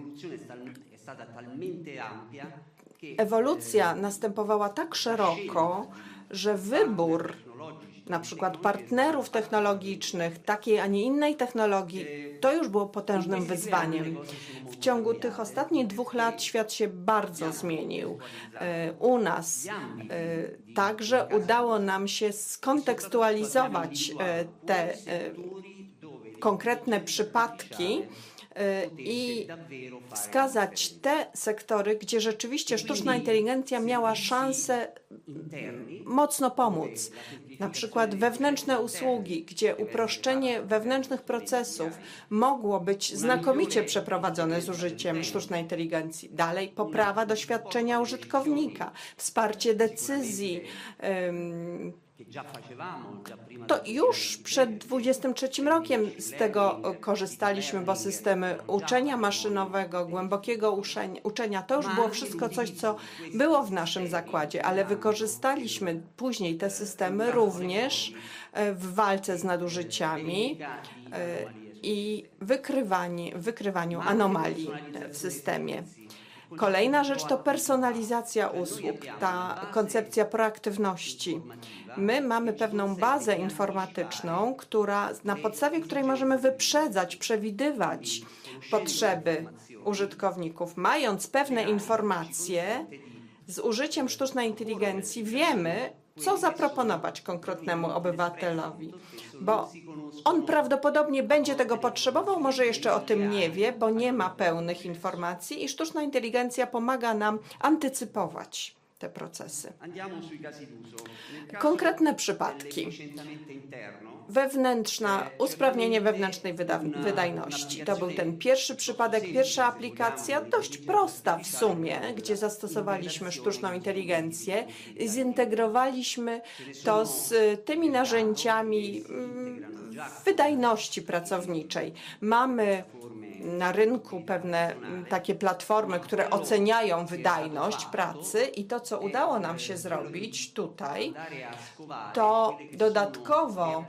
ewolucja następowała tak szeroko, że wybór na przykład partnerów technologicznych, takiej, a nie innej technologii, to już było potężnym wyzwaniem. W ciągu tych ostatnich 2 lat świat się bardzo zmienił. U nas także udało nam się skontekstualizować te konkretne przypadki i wskazać te sektory, gdzie rzeczywiście sztuczna inteligencja miała szansę mocno pomóc. Na przykład wewnętrzne usługi, gdzie uproszczenie wewnętrznych procesów mogło być znakomicie przeprowadzone z użyciem sztucznej inteligencji. Dalej poprawa doświadczenia użytkownika, wsparcie decyzji. To już przed 23 rokiem z tego korzystaliśmy, bo systemy uczenia maszynowego, głębokiego uczenia, to już było wszystko coś, co było w naszym zakładzie, ale wykorzystaliśmy później te systemy również w walce z nadużyciami i wykrywaniu anomalii w systemie. Kolejna rzecz to personalizacja usług, ta koncepcja proaktywności. My mamy pewną bazę informatyczną, na podstawie której możemy wyprzedzać, przewidywać potrzeby użytkowników. Mając pewne informacje, z użyciem sztucznej inteligencji wiemy, co zaproponować konkretnemu obywatelowi, bo on prawdopodobnie będzie tego potrzebował, może jeszcze o tym nie wie, bo nie ma pełnych informacji i sztuczna inteligencja pomaga nam antycypować te procesy. Konkretne przypadki. Usprawnienie wewnętrznej wydajności. To był ten pierwszy przypadek, pierwsza aplikacja, dość prosta w sumie, gdzie zastosowaliśmy sztuczną inteligencję. Zintegrowaliśmy to z tymi narzędziami wydajności pracowniczej. Mamy na rynku pewne takie platformy, które oceniają wydajność pracy i to, co udało nam się zrobić tutaj, to dodatkowo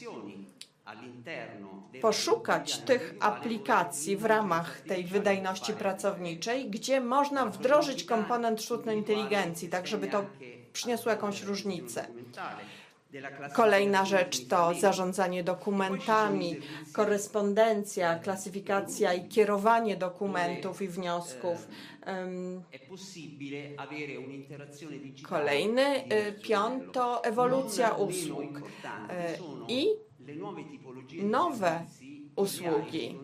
poszukać tych aplikacji w ramach tej wydajności pracowniczej, gdzie można wdrożyć komponent sztucznej inteligencji, tak żeby to przyniosło jakąś różnicę. Kolejna rzecz to zarządzanie dokumentami, korespondencja, klasyfikacja i kierowanie dokumentów i wniosków. Kolejny pion to ewolucja usług i nowe usługi,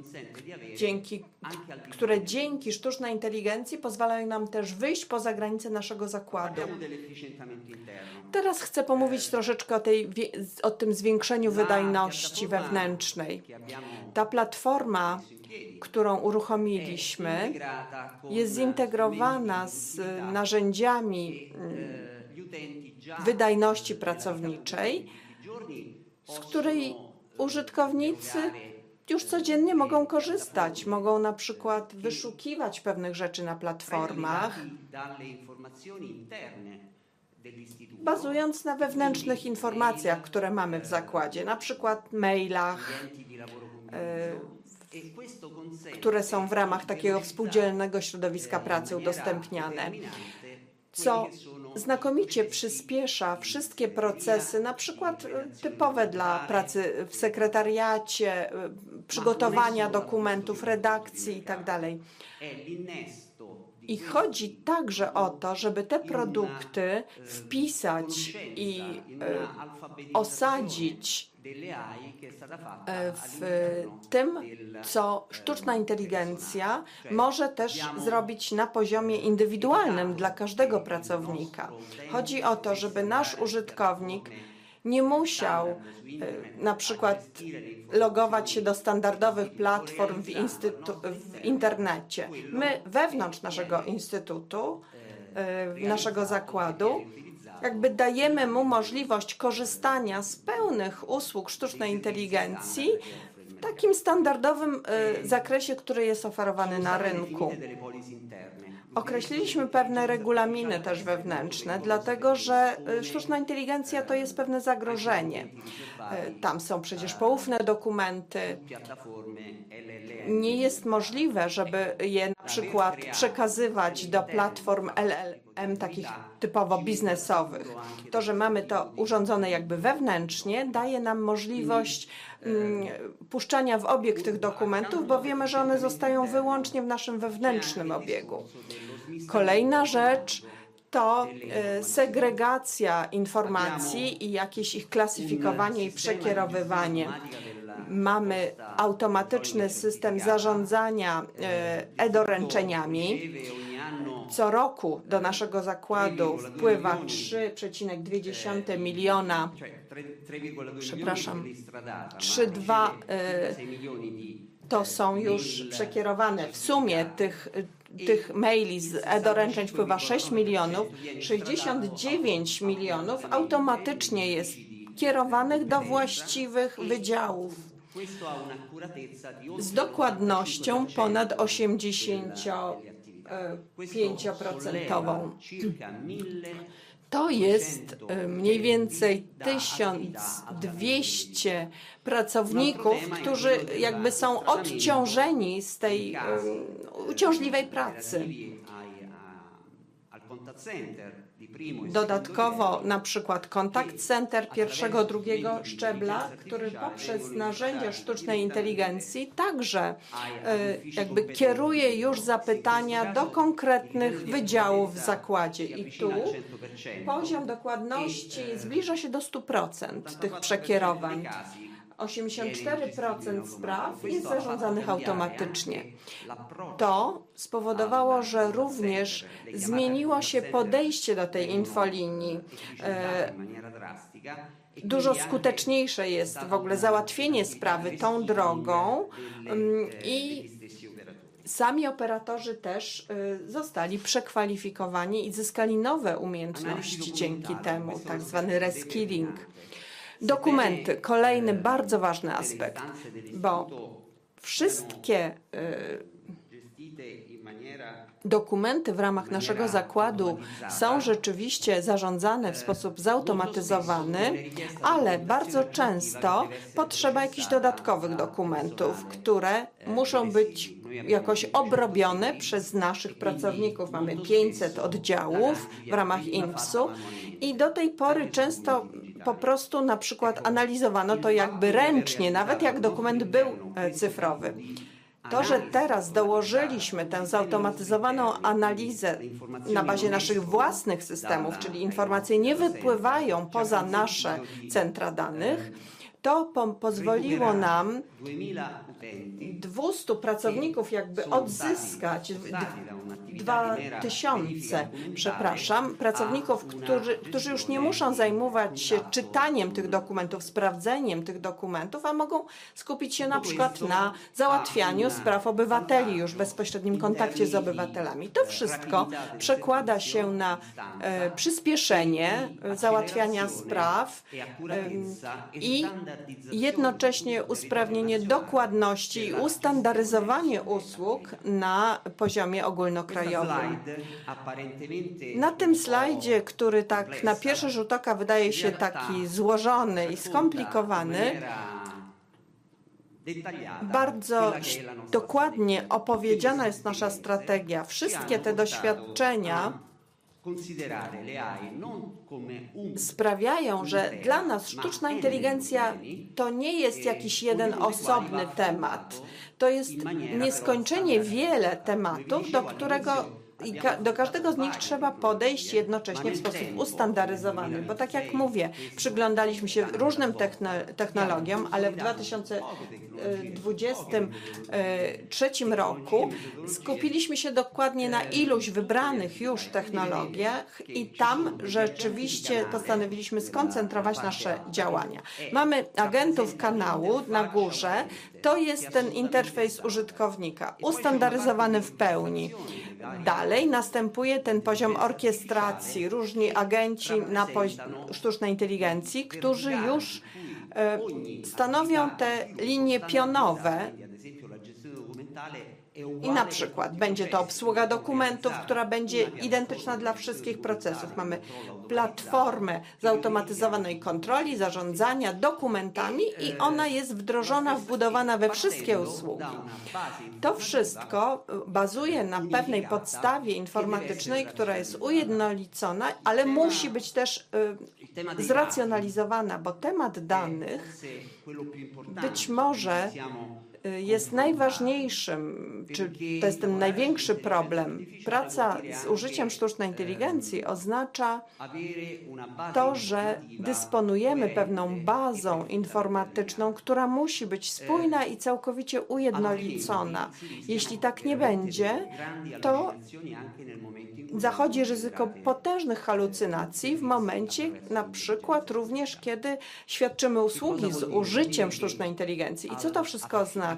które dzięki sztucznej inteligencji pozwalają nam też wyjść poza granice naszego zakładu. Teraz chcę pomówić troszeczkę o tym zwiększeniu wydajności wewnętrznej. Ta platforma, którą uruchomiliśmy, jest zintegrowana z narzędziami wydajności pracowniczej, z której użytkownicy już codziennie mogą korzystać. Mogą na przykład wyszukiwać pewnych rzeczy na platformach, bazując na wewnętrznych informacjach, które mamy w zakładzie, na przykład mailach, które są w ramach takiego współdzielnego środowiska pracy udostępniane, co znakomicie przyspiesza wszystkie procesy, na przykład typowe dla pracy w sekretariacie, przygotowania dokumentów, redakcji itd. I chodzi także o to, żeby te produkty wpisać i osadzić w tym, co sztuczna inteligencja może też zrobić na poziomie indywidualnym dla każdego pracownika. Chodzi o to, żeby nasz użytkownik nie musiał na przykład logować się do standardowych platform w internecie. My wewnątrz naszego instytutu, naszego zakładu, jakby dajemy mu możliwość korzystania z pełnych usług sztucznej inteligencji w takim standardowym zakresie, który jest oferowany na rynku. Określiliśmy pewne regulaminy też wewnętrzne, dlatego że sztuczna inteligencja to jest pewne zagrożenie. Tam są przecież poufne dokumenty. Nie jest możliwe, żeby je na przykład przekazywać do platform LLM takich typowo biznesowych. To, że mamy to urządzone jakby wewnętrznie, daje nam możliwość puszczania w obieg tych dokumentów, bo wiemy, że one zostają wyłącznie w naszym wewnętrznym obiegu. Kolejna rzecz to segregacja informacji i jakieś ich klasyfikowanie i przekierowywanie. Mamy automatyczny system zarządzania e-doręczeniami. Co roku do naszego zakładu wpływa 3,2 miliona, 3,2 to są już przekierowane. W sumie tych maili z e-doręczeń wpływa 6 milionów, 69 milionów automatycznie jest kierowanych do właściwych wydziałów z dokładnością ponad 85%. To jest mniej więcej 1200 pracowników, którzy jakby są odciążeni z tej uciążliwej pracy. Dodatkowo na przykład kontakt center pierwszego, drugiego szczebla, który poprzez narzędzia sztucznej inteligencji także jakby kieruje już zapytania do konkretnych wydziałów w zakładzie. I tu poziom dokładności zbliża się do 100% tych przekierowań. 84% spraw jest zarządzanych automatycznie. To spowodowało, że również zmieniło się podejście do tej infolinii. Dużo skuteczniejsze jest w ogóle załatwienie sprawy tą drogą i sami operatorzy też zostali przekwalifikowani i zyskali nowe umiejętności dzięki temu, tak zwany reskilling. Dokumenty, kolejny bardzo ważny aspekt, bo wszystkie dokumenty w ramach naszego zakładu są rzeczywiście zarządzane w sposób zautomatyzowany, ale bardzo często potrzeba jakichś dodatkowych dokumentów, które muszą być jakoś obrobione przez naszych pracowników. Mamy 500 oddziałów w ramach INPS-u i do tej pory często po prostu na przykład analizowano to jakby ręcznie, nawet jak dokument był cyfrowy. To, że teraz dołożyliśmy tę zautomatyzowaną analizę na bazie naszych własnych systemów, czyli informacje nie wypływają poza nasze centra danych, to pozwoliło nam 200 pracowników jakby odzyskać, 2000, pracowników, którzy już nie muszą zajmować się czytaniem tych dokumentów, sprawdzeniem tych dokumentów, a mogą skupić się na przykład na załatwianiu spraw obywateli, już w bezpośrednim kontakcie z obywatelami. To wszystko przekłada się na przyspieszenie załatwiania spraw i jednocześnie usprawnienie dokładności i ustandaryzowanie usług na poziomie ogólnokrajowym. Na tym slajdzie, który tak na pierwszy rzut oka wydaje się taki złożony i skomplikowany, bardzo dokładnie opowiedziana jest nasza strategia. Wszystkie te doświadczenia sprawiają, że dla nas sztuczna inteligencja to nie jest jakiś jeden osobny temat. To jest nieskończenie wiele tematów, do każdego z nich trzeba podejść jednocześnie w sposób ustandaryzowany, bo tak jak mówię, przyglądaliśmy się różnym technologiom, ale w 2023 roku skupiliśmy się dokładnie na iluś wybranych już technologiach i tam rzeczywiście postanowiliśmy skoncentrować nasze działania. Mamy agentów kanału na górze, to jest ten interfejs użytkownika, ustandaryzowany w pełni. Dalej następuje ten poziom orkiestracji, różni agenci na sztucznej inteligencji, którzy już stanowią te linie pionowe i na przykład będzie to obsługa dokumentów, która będzie identyczna dla wszystkich procesów. Mamy platformę zautomatyzowanej kontroli, zarządzania dokumentami i ona jest wdrożona, wbudowana we wszystkie usługi. To wszystko bazuje na pewnej podstawie informatycznej, która jest ujednolicona, ale musi być też zracjonalizowana, bo temat danych być może jest najważniejszym, czy to jest ten największy problem. Praca z użyciem sztucznej inteligencji oznacza to, że dysponujemy pewną bazą informatyczną, która musi być spójna i całkowicie ujednolicona. Jeśli tak nie będzie, to zachodzi ryzyko potężnych halucynacji w momencie na przykład również, kiedy świadczymy usługi z użyciem sztucznej inteligencji. I co to wszystko oznacza?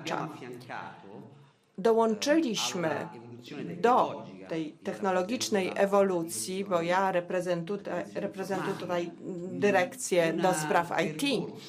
Dołączyliśmy do tej technologicznej ewolucji, bo ja reprezentuję tutaj dyrekcję do spraw IT.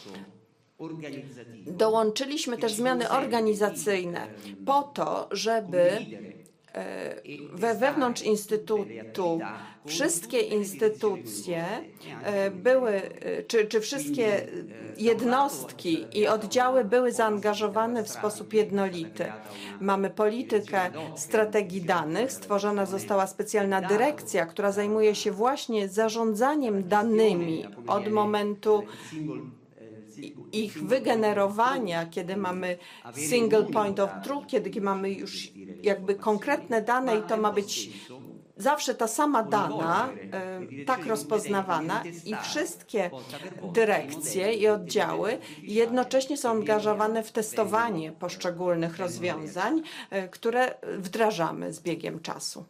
Dołączyliśmy też zmiany organizacyjne po to, żeby wewnątrz Instytutu wszystkie instytucje były, czy wszystkie jednostki i oddziały były zaangażowane w sposób jednolity. Mamy politykę strategii danych, stworzona została specjalna dyrekcja, która zajmuje się właśnie zarządzaniem danymi od momentu ich wygenerowania, kiedy mamy single point of truth, kiedy mamy już jakby konkretne dane i to ma być zawsze ta sama dana, tak rozpoznawana i wszystkie dyrekcje i oddziały jednocześnie są angażowane w testowanie poszczególnych rozwiązań, które wdrażamy z biegiem czasu.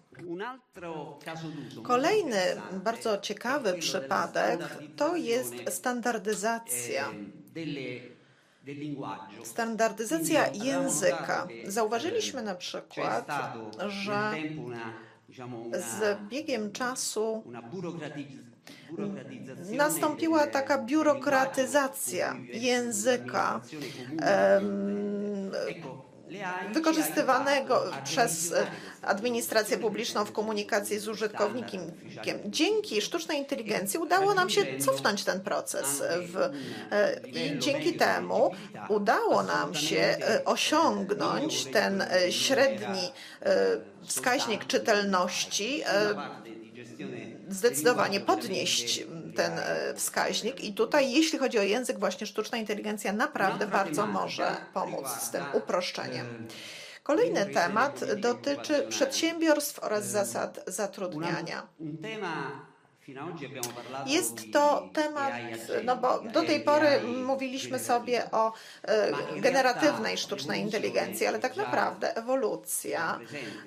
Kolejny bardzo ciekawy przypadek to jest standardyzacja. Standardyzacja języka. Zauważyliśmy na przykład, że z biegiem czasu nastąpiła taka biurokratyzacja języka wykorzystywanego przez administrację publiczną w komunikacji z użytkownikiem. Dzięki sztucznej inteligencji udało nam się cofnąć ten proces i dzięki temu udało nam się osiągnąć ten średni wskaźnik czytelności, zdecydowanie podnieść ten wskaźnik i tutaj, jeśli chodzi o język, właśnie sztuczna inteligencja naprawdę bardzo może pomóc z tym uproszczeniem. Kolejny temat dotyczy przedsiębiorstw oraz zasad zatrudniania. Jest to temat, no bo do tej pory mówiliśmy sobie o generatywnej sztucznej inteligencji, ale tak naprawdę ewolucja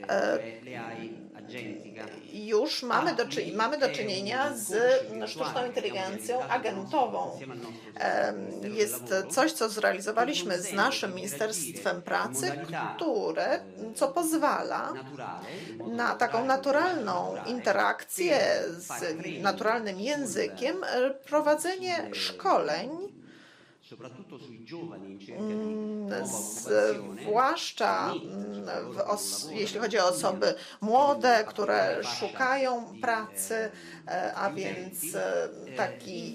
już mamy do czynienia z sztuczną inteligencją agentową. Jest coś, co zrealizowaliśmy z naszym Ministerstwem Pracy, co pozwala na taką naturalną interakcję z naturalnym językiem, prowadzenie szkoleń, zwłaszcza jeśli chodzi o osoby młode, które szukają pracy, a więc taki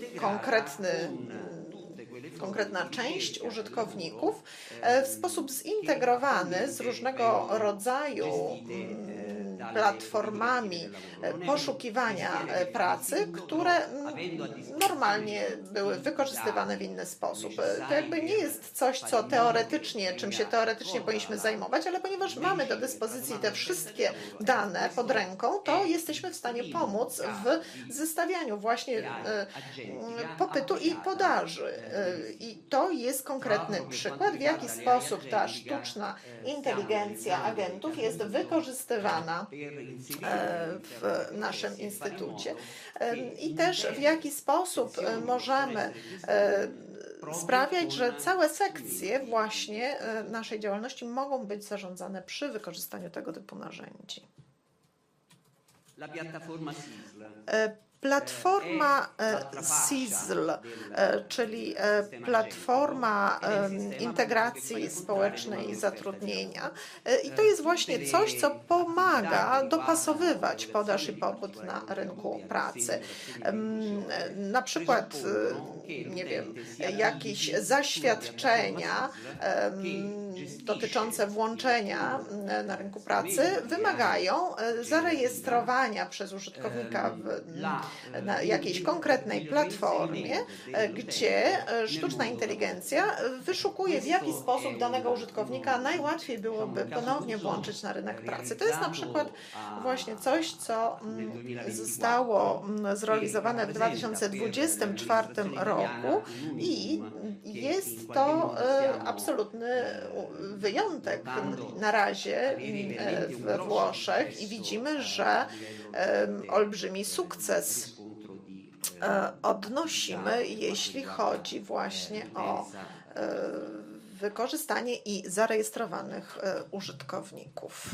konkretna część użytkowników w sposób zintegrowany z różnego rodzaju platformami poszukiwania pracy, które normalnie były wykorzystywane w inny sposób. To jakby nie jest coś, czym się teoretycznie powinniśmy zajmować, ale ponieważ mamy do dyspozycji te wszystkie dane pod ręką, to jesteśmy w stanie pomóc w zestawianiu właśnie popytu i podaży. I to jest konkretny przykład, w jaki sposób ta sztuczna inteligencja agentów jest wykorzystywana w naszym instytucie i też w jaki sposób możemy sprawiać, że całe sekcje właśnie naszej działalności mogą być zarządzane przy wykorzystaniu tego typu narzędzi. Platforma CISL, czyli Platforma Integracji Społecznej i Zatrudnienia. I to jest właśnie coś, co pomaga dopasowywać podaż i popyt na rynku pracy. Na przykład, nie wiem, jakieś zaświadczenia dotyczące włączenia na rynku pracy wymagają zarejestrowania przez użytkownika na jakiejś konkretnej platformie, gdzie sztuczna inteligencja wyszukuje, w jaki sposób danego użytkownika najłatwiej byłoby ponownie włączyć na rynek pracy. To jest na przykład właśnie coś, co zostało zrealizowane w 2024 roku i jest to absolutny wyjątek na razie we Włoszech i widzimy, że olbrzymi sukces odnosimy, jeśli chodzi właśnie o wykorzystanie i zarejestrowanych użytkowników.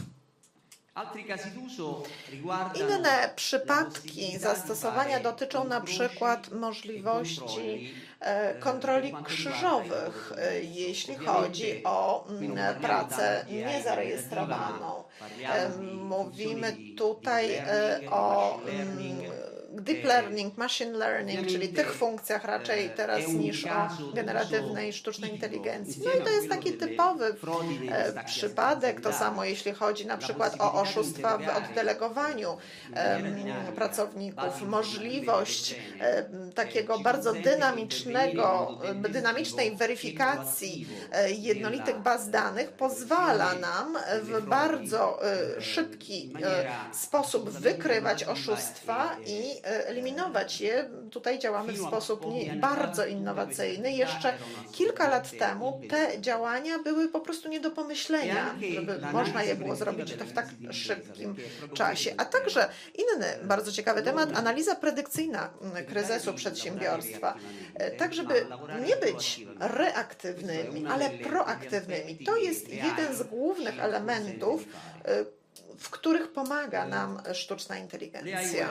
Inne przypadki zastosowania dotyczą na przykład możliwości kontroli krzyżowych, jeśli chodzi o pracę niezarejestrowaną. Mówimy tutaj o deep learning, machine learning, czyli tych funkcjach raczej teraz niż o generatywnej sztucznej inteligencji. No i to jest taki typowy przypadek. To samo jeśli chodzi na przykład o oszustwa w oddelegowaniu pracowników. Możliwość takiego bardzo dynamicznej weryfikacji jednolitych baz danych pozwala nam w bardzo szybki sposób wykrywać oszustwa i eliminować je. Tutaj działamy w sposób bardzo innowacyjny. Jeszcze kilka lat temu te działania były po prostu nie do pomyślenia, żeby można je było zrobić to w tak szybkim czasie. A także inny bardzo ciekawy temat, analiza predykcyjna kryzysu przedsiębiorstwa. Tak, żeby nie być reaktywnymi, ale proaktywnymi. To jest jeden z głównych elementów, w których pomaga nam sztuczna inteligencja.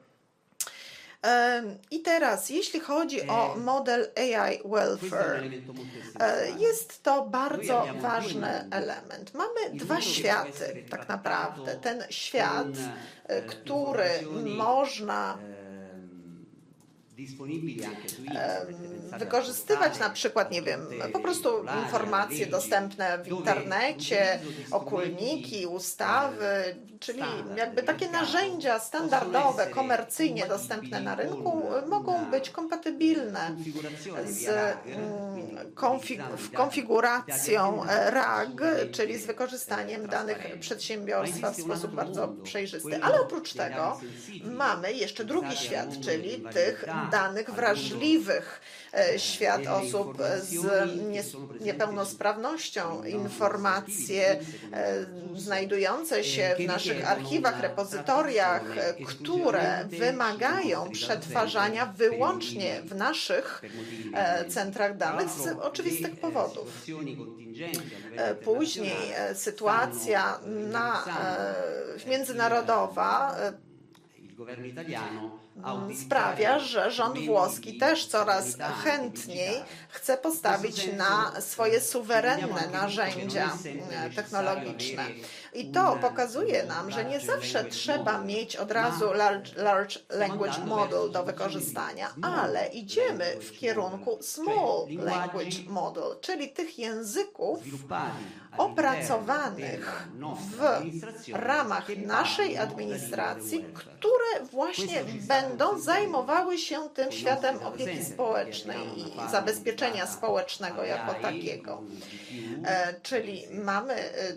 I teraz, jeśli chodzi o model AI Welfare, jest to bardzo ważny element. Mamy dwa światy tak naprawdę. Ten świat, który można wykorzystywać na przykład, nie wiem, po prostu informacje dostępne w internecie, okólniki, ustawy, czyli jakby takie narzędzia standardowe, komercyjnie dostępne na rynku mogą być kompatybilne z konfiguracją RAG, czyli z wykorzystaniem danych przedsiębiorstwa w sposób bardzo przejrzysty. Ale oprócz tego mamy jeszcze drugi świat, czyli tych danych wrażliwych, świat osób z niepełnosprawnością, informacje znajdujące się w naszych archiwach, repozytoriach, które wymagają przetwarzania wyłącznie w naszych centrach danych z oczywistych powodów. Później sytuacja międzynarodowa sprawia, że rząd włoski też coraz chętniej chce postawić na swoje suwerenne narzędzia technologiczne. I to pokazuje nam, że nie zawsze trzeba mieć od razu large language model do wykorzystania, ale idziemy w kierunku small language model, czyli tych języków opracowanych w ramach naszej administracji, które właśnie będą zajmowały się tym światem opieki społecznej i zabezpieczenia społecznego jako takiego. Czyli mamy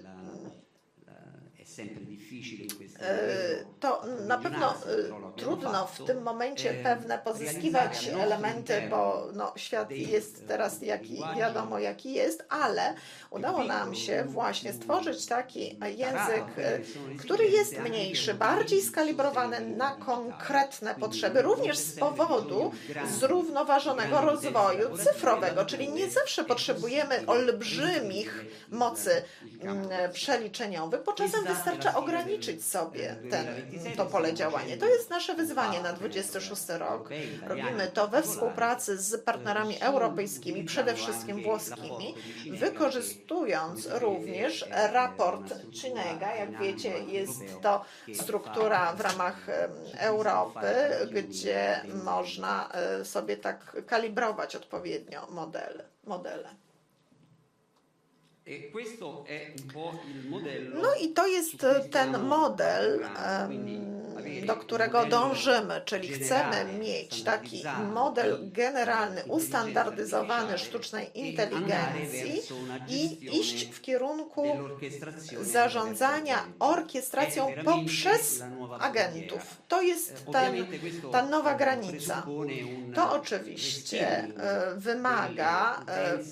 to na pewno trudno w tym momencie pewne pozyskiwać elementy, bo świat jest teraz wiadomo jaki jest, ale udało nam się właśnie stworzyć taki język, który jest mniejszy, bardziej skalibrowany na konkretne potrzeby, również z powodu zrównoważonego rozwoju cyfrowego, czyli nie zawsze potrzebujemy olbrzymich mocy przeliczeniowych, bo czasem wystarcza ograniczyć sobie to pole działania. To jest nasze wyzwanie na 26 rok. Robimy to we współpracy z partnerami europejskimi, przede wszystkim włoskimi, wykorzystując również raport Cinega. Jak wiecie, jest to struktura w ramach Europy, gdzie można sobie tak kalibrować odpowiednio modele. No i to jest ten model, do którego dążymy, czyli chcemy mieć taki model generalny, ustandaryzowany sztucznej inteligencji i iść w kierunku zarządzania orkiestracją poprzez agentów. To jest ta nowa granica. To oczywiście wymaga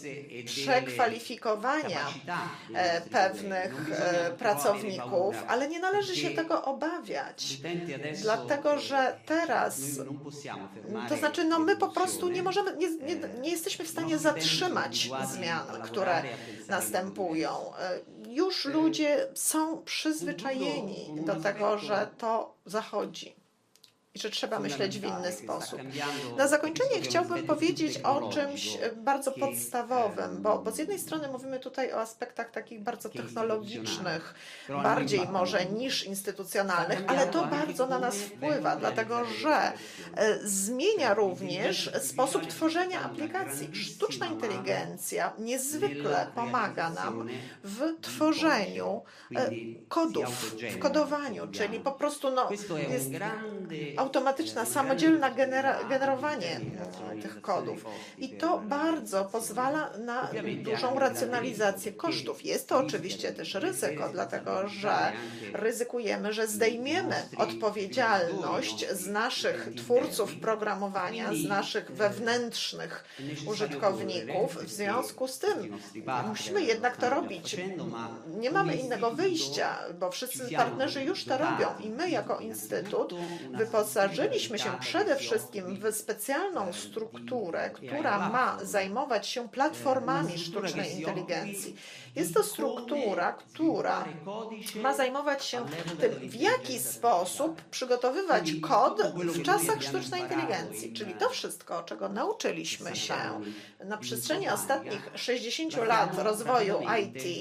przekwalifikowania pewnych pracowników, ale nie należy się tego obawiać, dlatego że teraz, to znaczy my po prostu nie jesteśmy w stanie zatrzymać zmian, które następują. Już ludzie są przyzwyczajeni do tego, że to zachodzi i że trzeba myśleć w inny sposób. Na zakończenie chciałbym powiedzieć o czymś bardzo podstawowym, bo z jednej strony mówimy tutaj o aspektach takich bardzo technologicznych, bardziej może niż instytucjonalnych, ale to bardzo na nas wpływa, dlatego że zmienia również sposób tworzenia aplikacji. Sztuczna inteligencja niezwykle pomaga nam w tworzeniu kodów, w kodowaniu, czyli po prostu jest automatyczne, samodzielne generowanie tych kodów. I to bardzo pozwala na dużą racjonalizację kosztów. Jest to oczywiście też ryzyko, dlatego że ryzykujemy, że zdejmiemy odpowiedzialność z naszych twórców programowania, z naszych wewnętrznych użytkowników. W związku z tym musimy jednak to robić. Nie mamy innego wyjścia, bo wszyscy partnerzy już to robią i my jako Instytut wyposażyliśmy się przede wszystkim w specjalną strukturę, która ma zajmować się platformami sztucznej inteligencji. Jest to struktura, która ma zajmować się tym, w jaki sposób przygotowywać kod w czasach sztucznej inteligencji. Czyli to wszystko, czego nauczyliśmy się na przestrzeni ostatnich 60 lat rozwoju IT,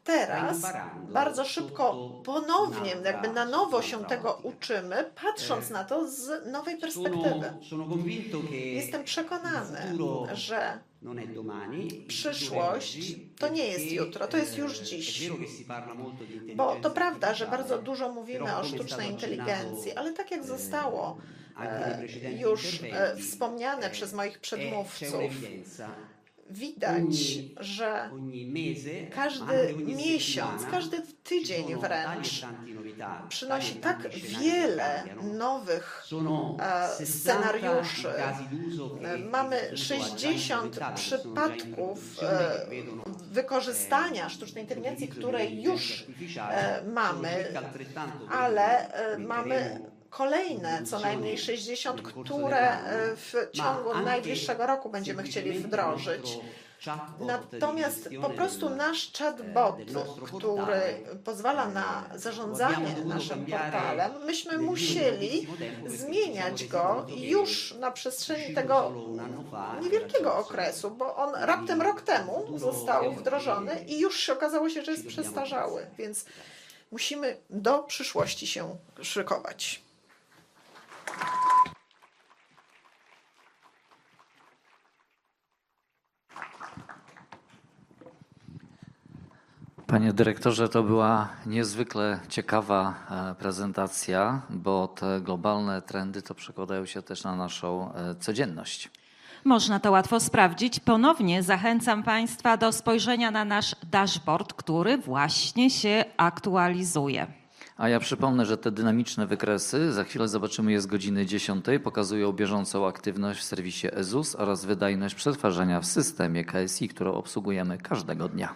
teraz bardzo szybko ponownie, jakby na nowo się tego uczymy, patrząc na to z nowej perspektywy. Jestem przekonany, że przyszłość to nie jest jutro, to jest już dziś. Bo to prawda, że bardzo dużo mówimy o sztucznej inteligencji, ale tak jak zostało już wspomniane przez moich przedmówców, widać, że każdy miesiąc, każdy tydzień wręcz przynosi tak wiele nowych scenariuszy. Mamy 60 przypadków wykorzystania sztucznej inteligencji, które już mamy, ale mamy kolejne co najmniej 60, które w ciągu najbliższego roku będziemy chcieli wdrożyć. Natomiast po prostu nasz chatbot, który pozwala na zarządzanie naszym portalem, myśmy musieli zmieniać go już na przestrzeni tego niewielkiego okresu, bo on raptem rok temu został wdrożony i już się okazało się, że jest przestarzały, więc musimy do przyszłości się szykować. Panie dyrektorze, to była niezwykle ciekawa prezentacja, bo te globalne trendy to przekładają się też na naszą codzienność. Można to łatwo sprawdzić. Ponownie zachęcam Państwa do spojrzenia na nasz dashboard, który właśnie się aktualizuje. A ja przypomnę, że te dynamiczne wykresy, za chwilę zobaczymy je z godziny 10, pokazują bieżącą aktywność w serwisie EZUS oraz wydajność przetwarzania w systemie KSI, którą obsługujemy każdego dnia.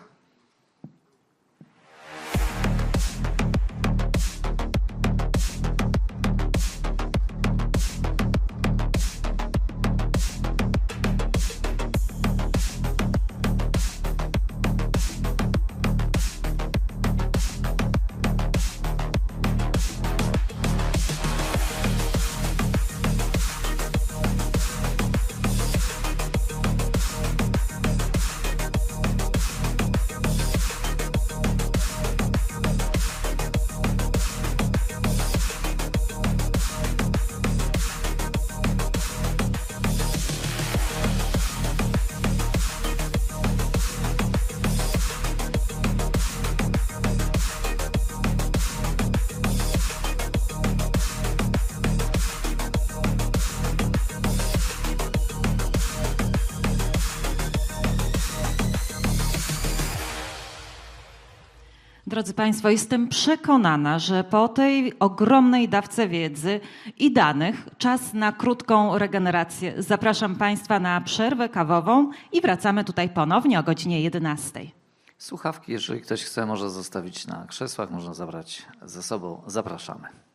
Drodzy Państwo, jestem przekonana, że po tej ogromnej dawce wiedzy i danych czas na krótką regenerację. Zapraszam Państwa na przerwę kawową i wracamy tutaj ponownie o godzinie 11. Słuchawki, jeżeli ktoś chce, może zostawić na krzesłach, można zabrać ze sobą. Zapraszamy.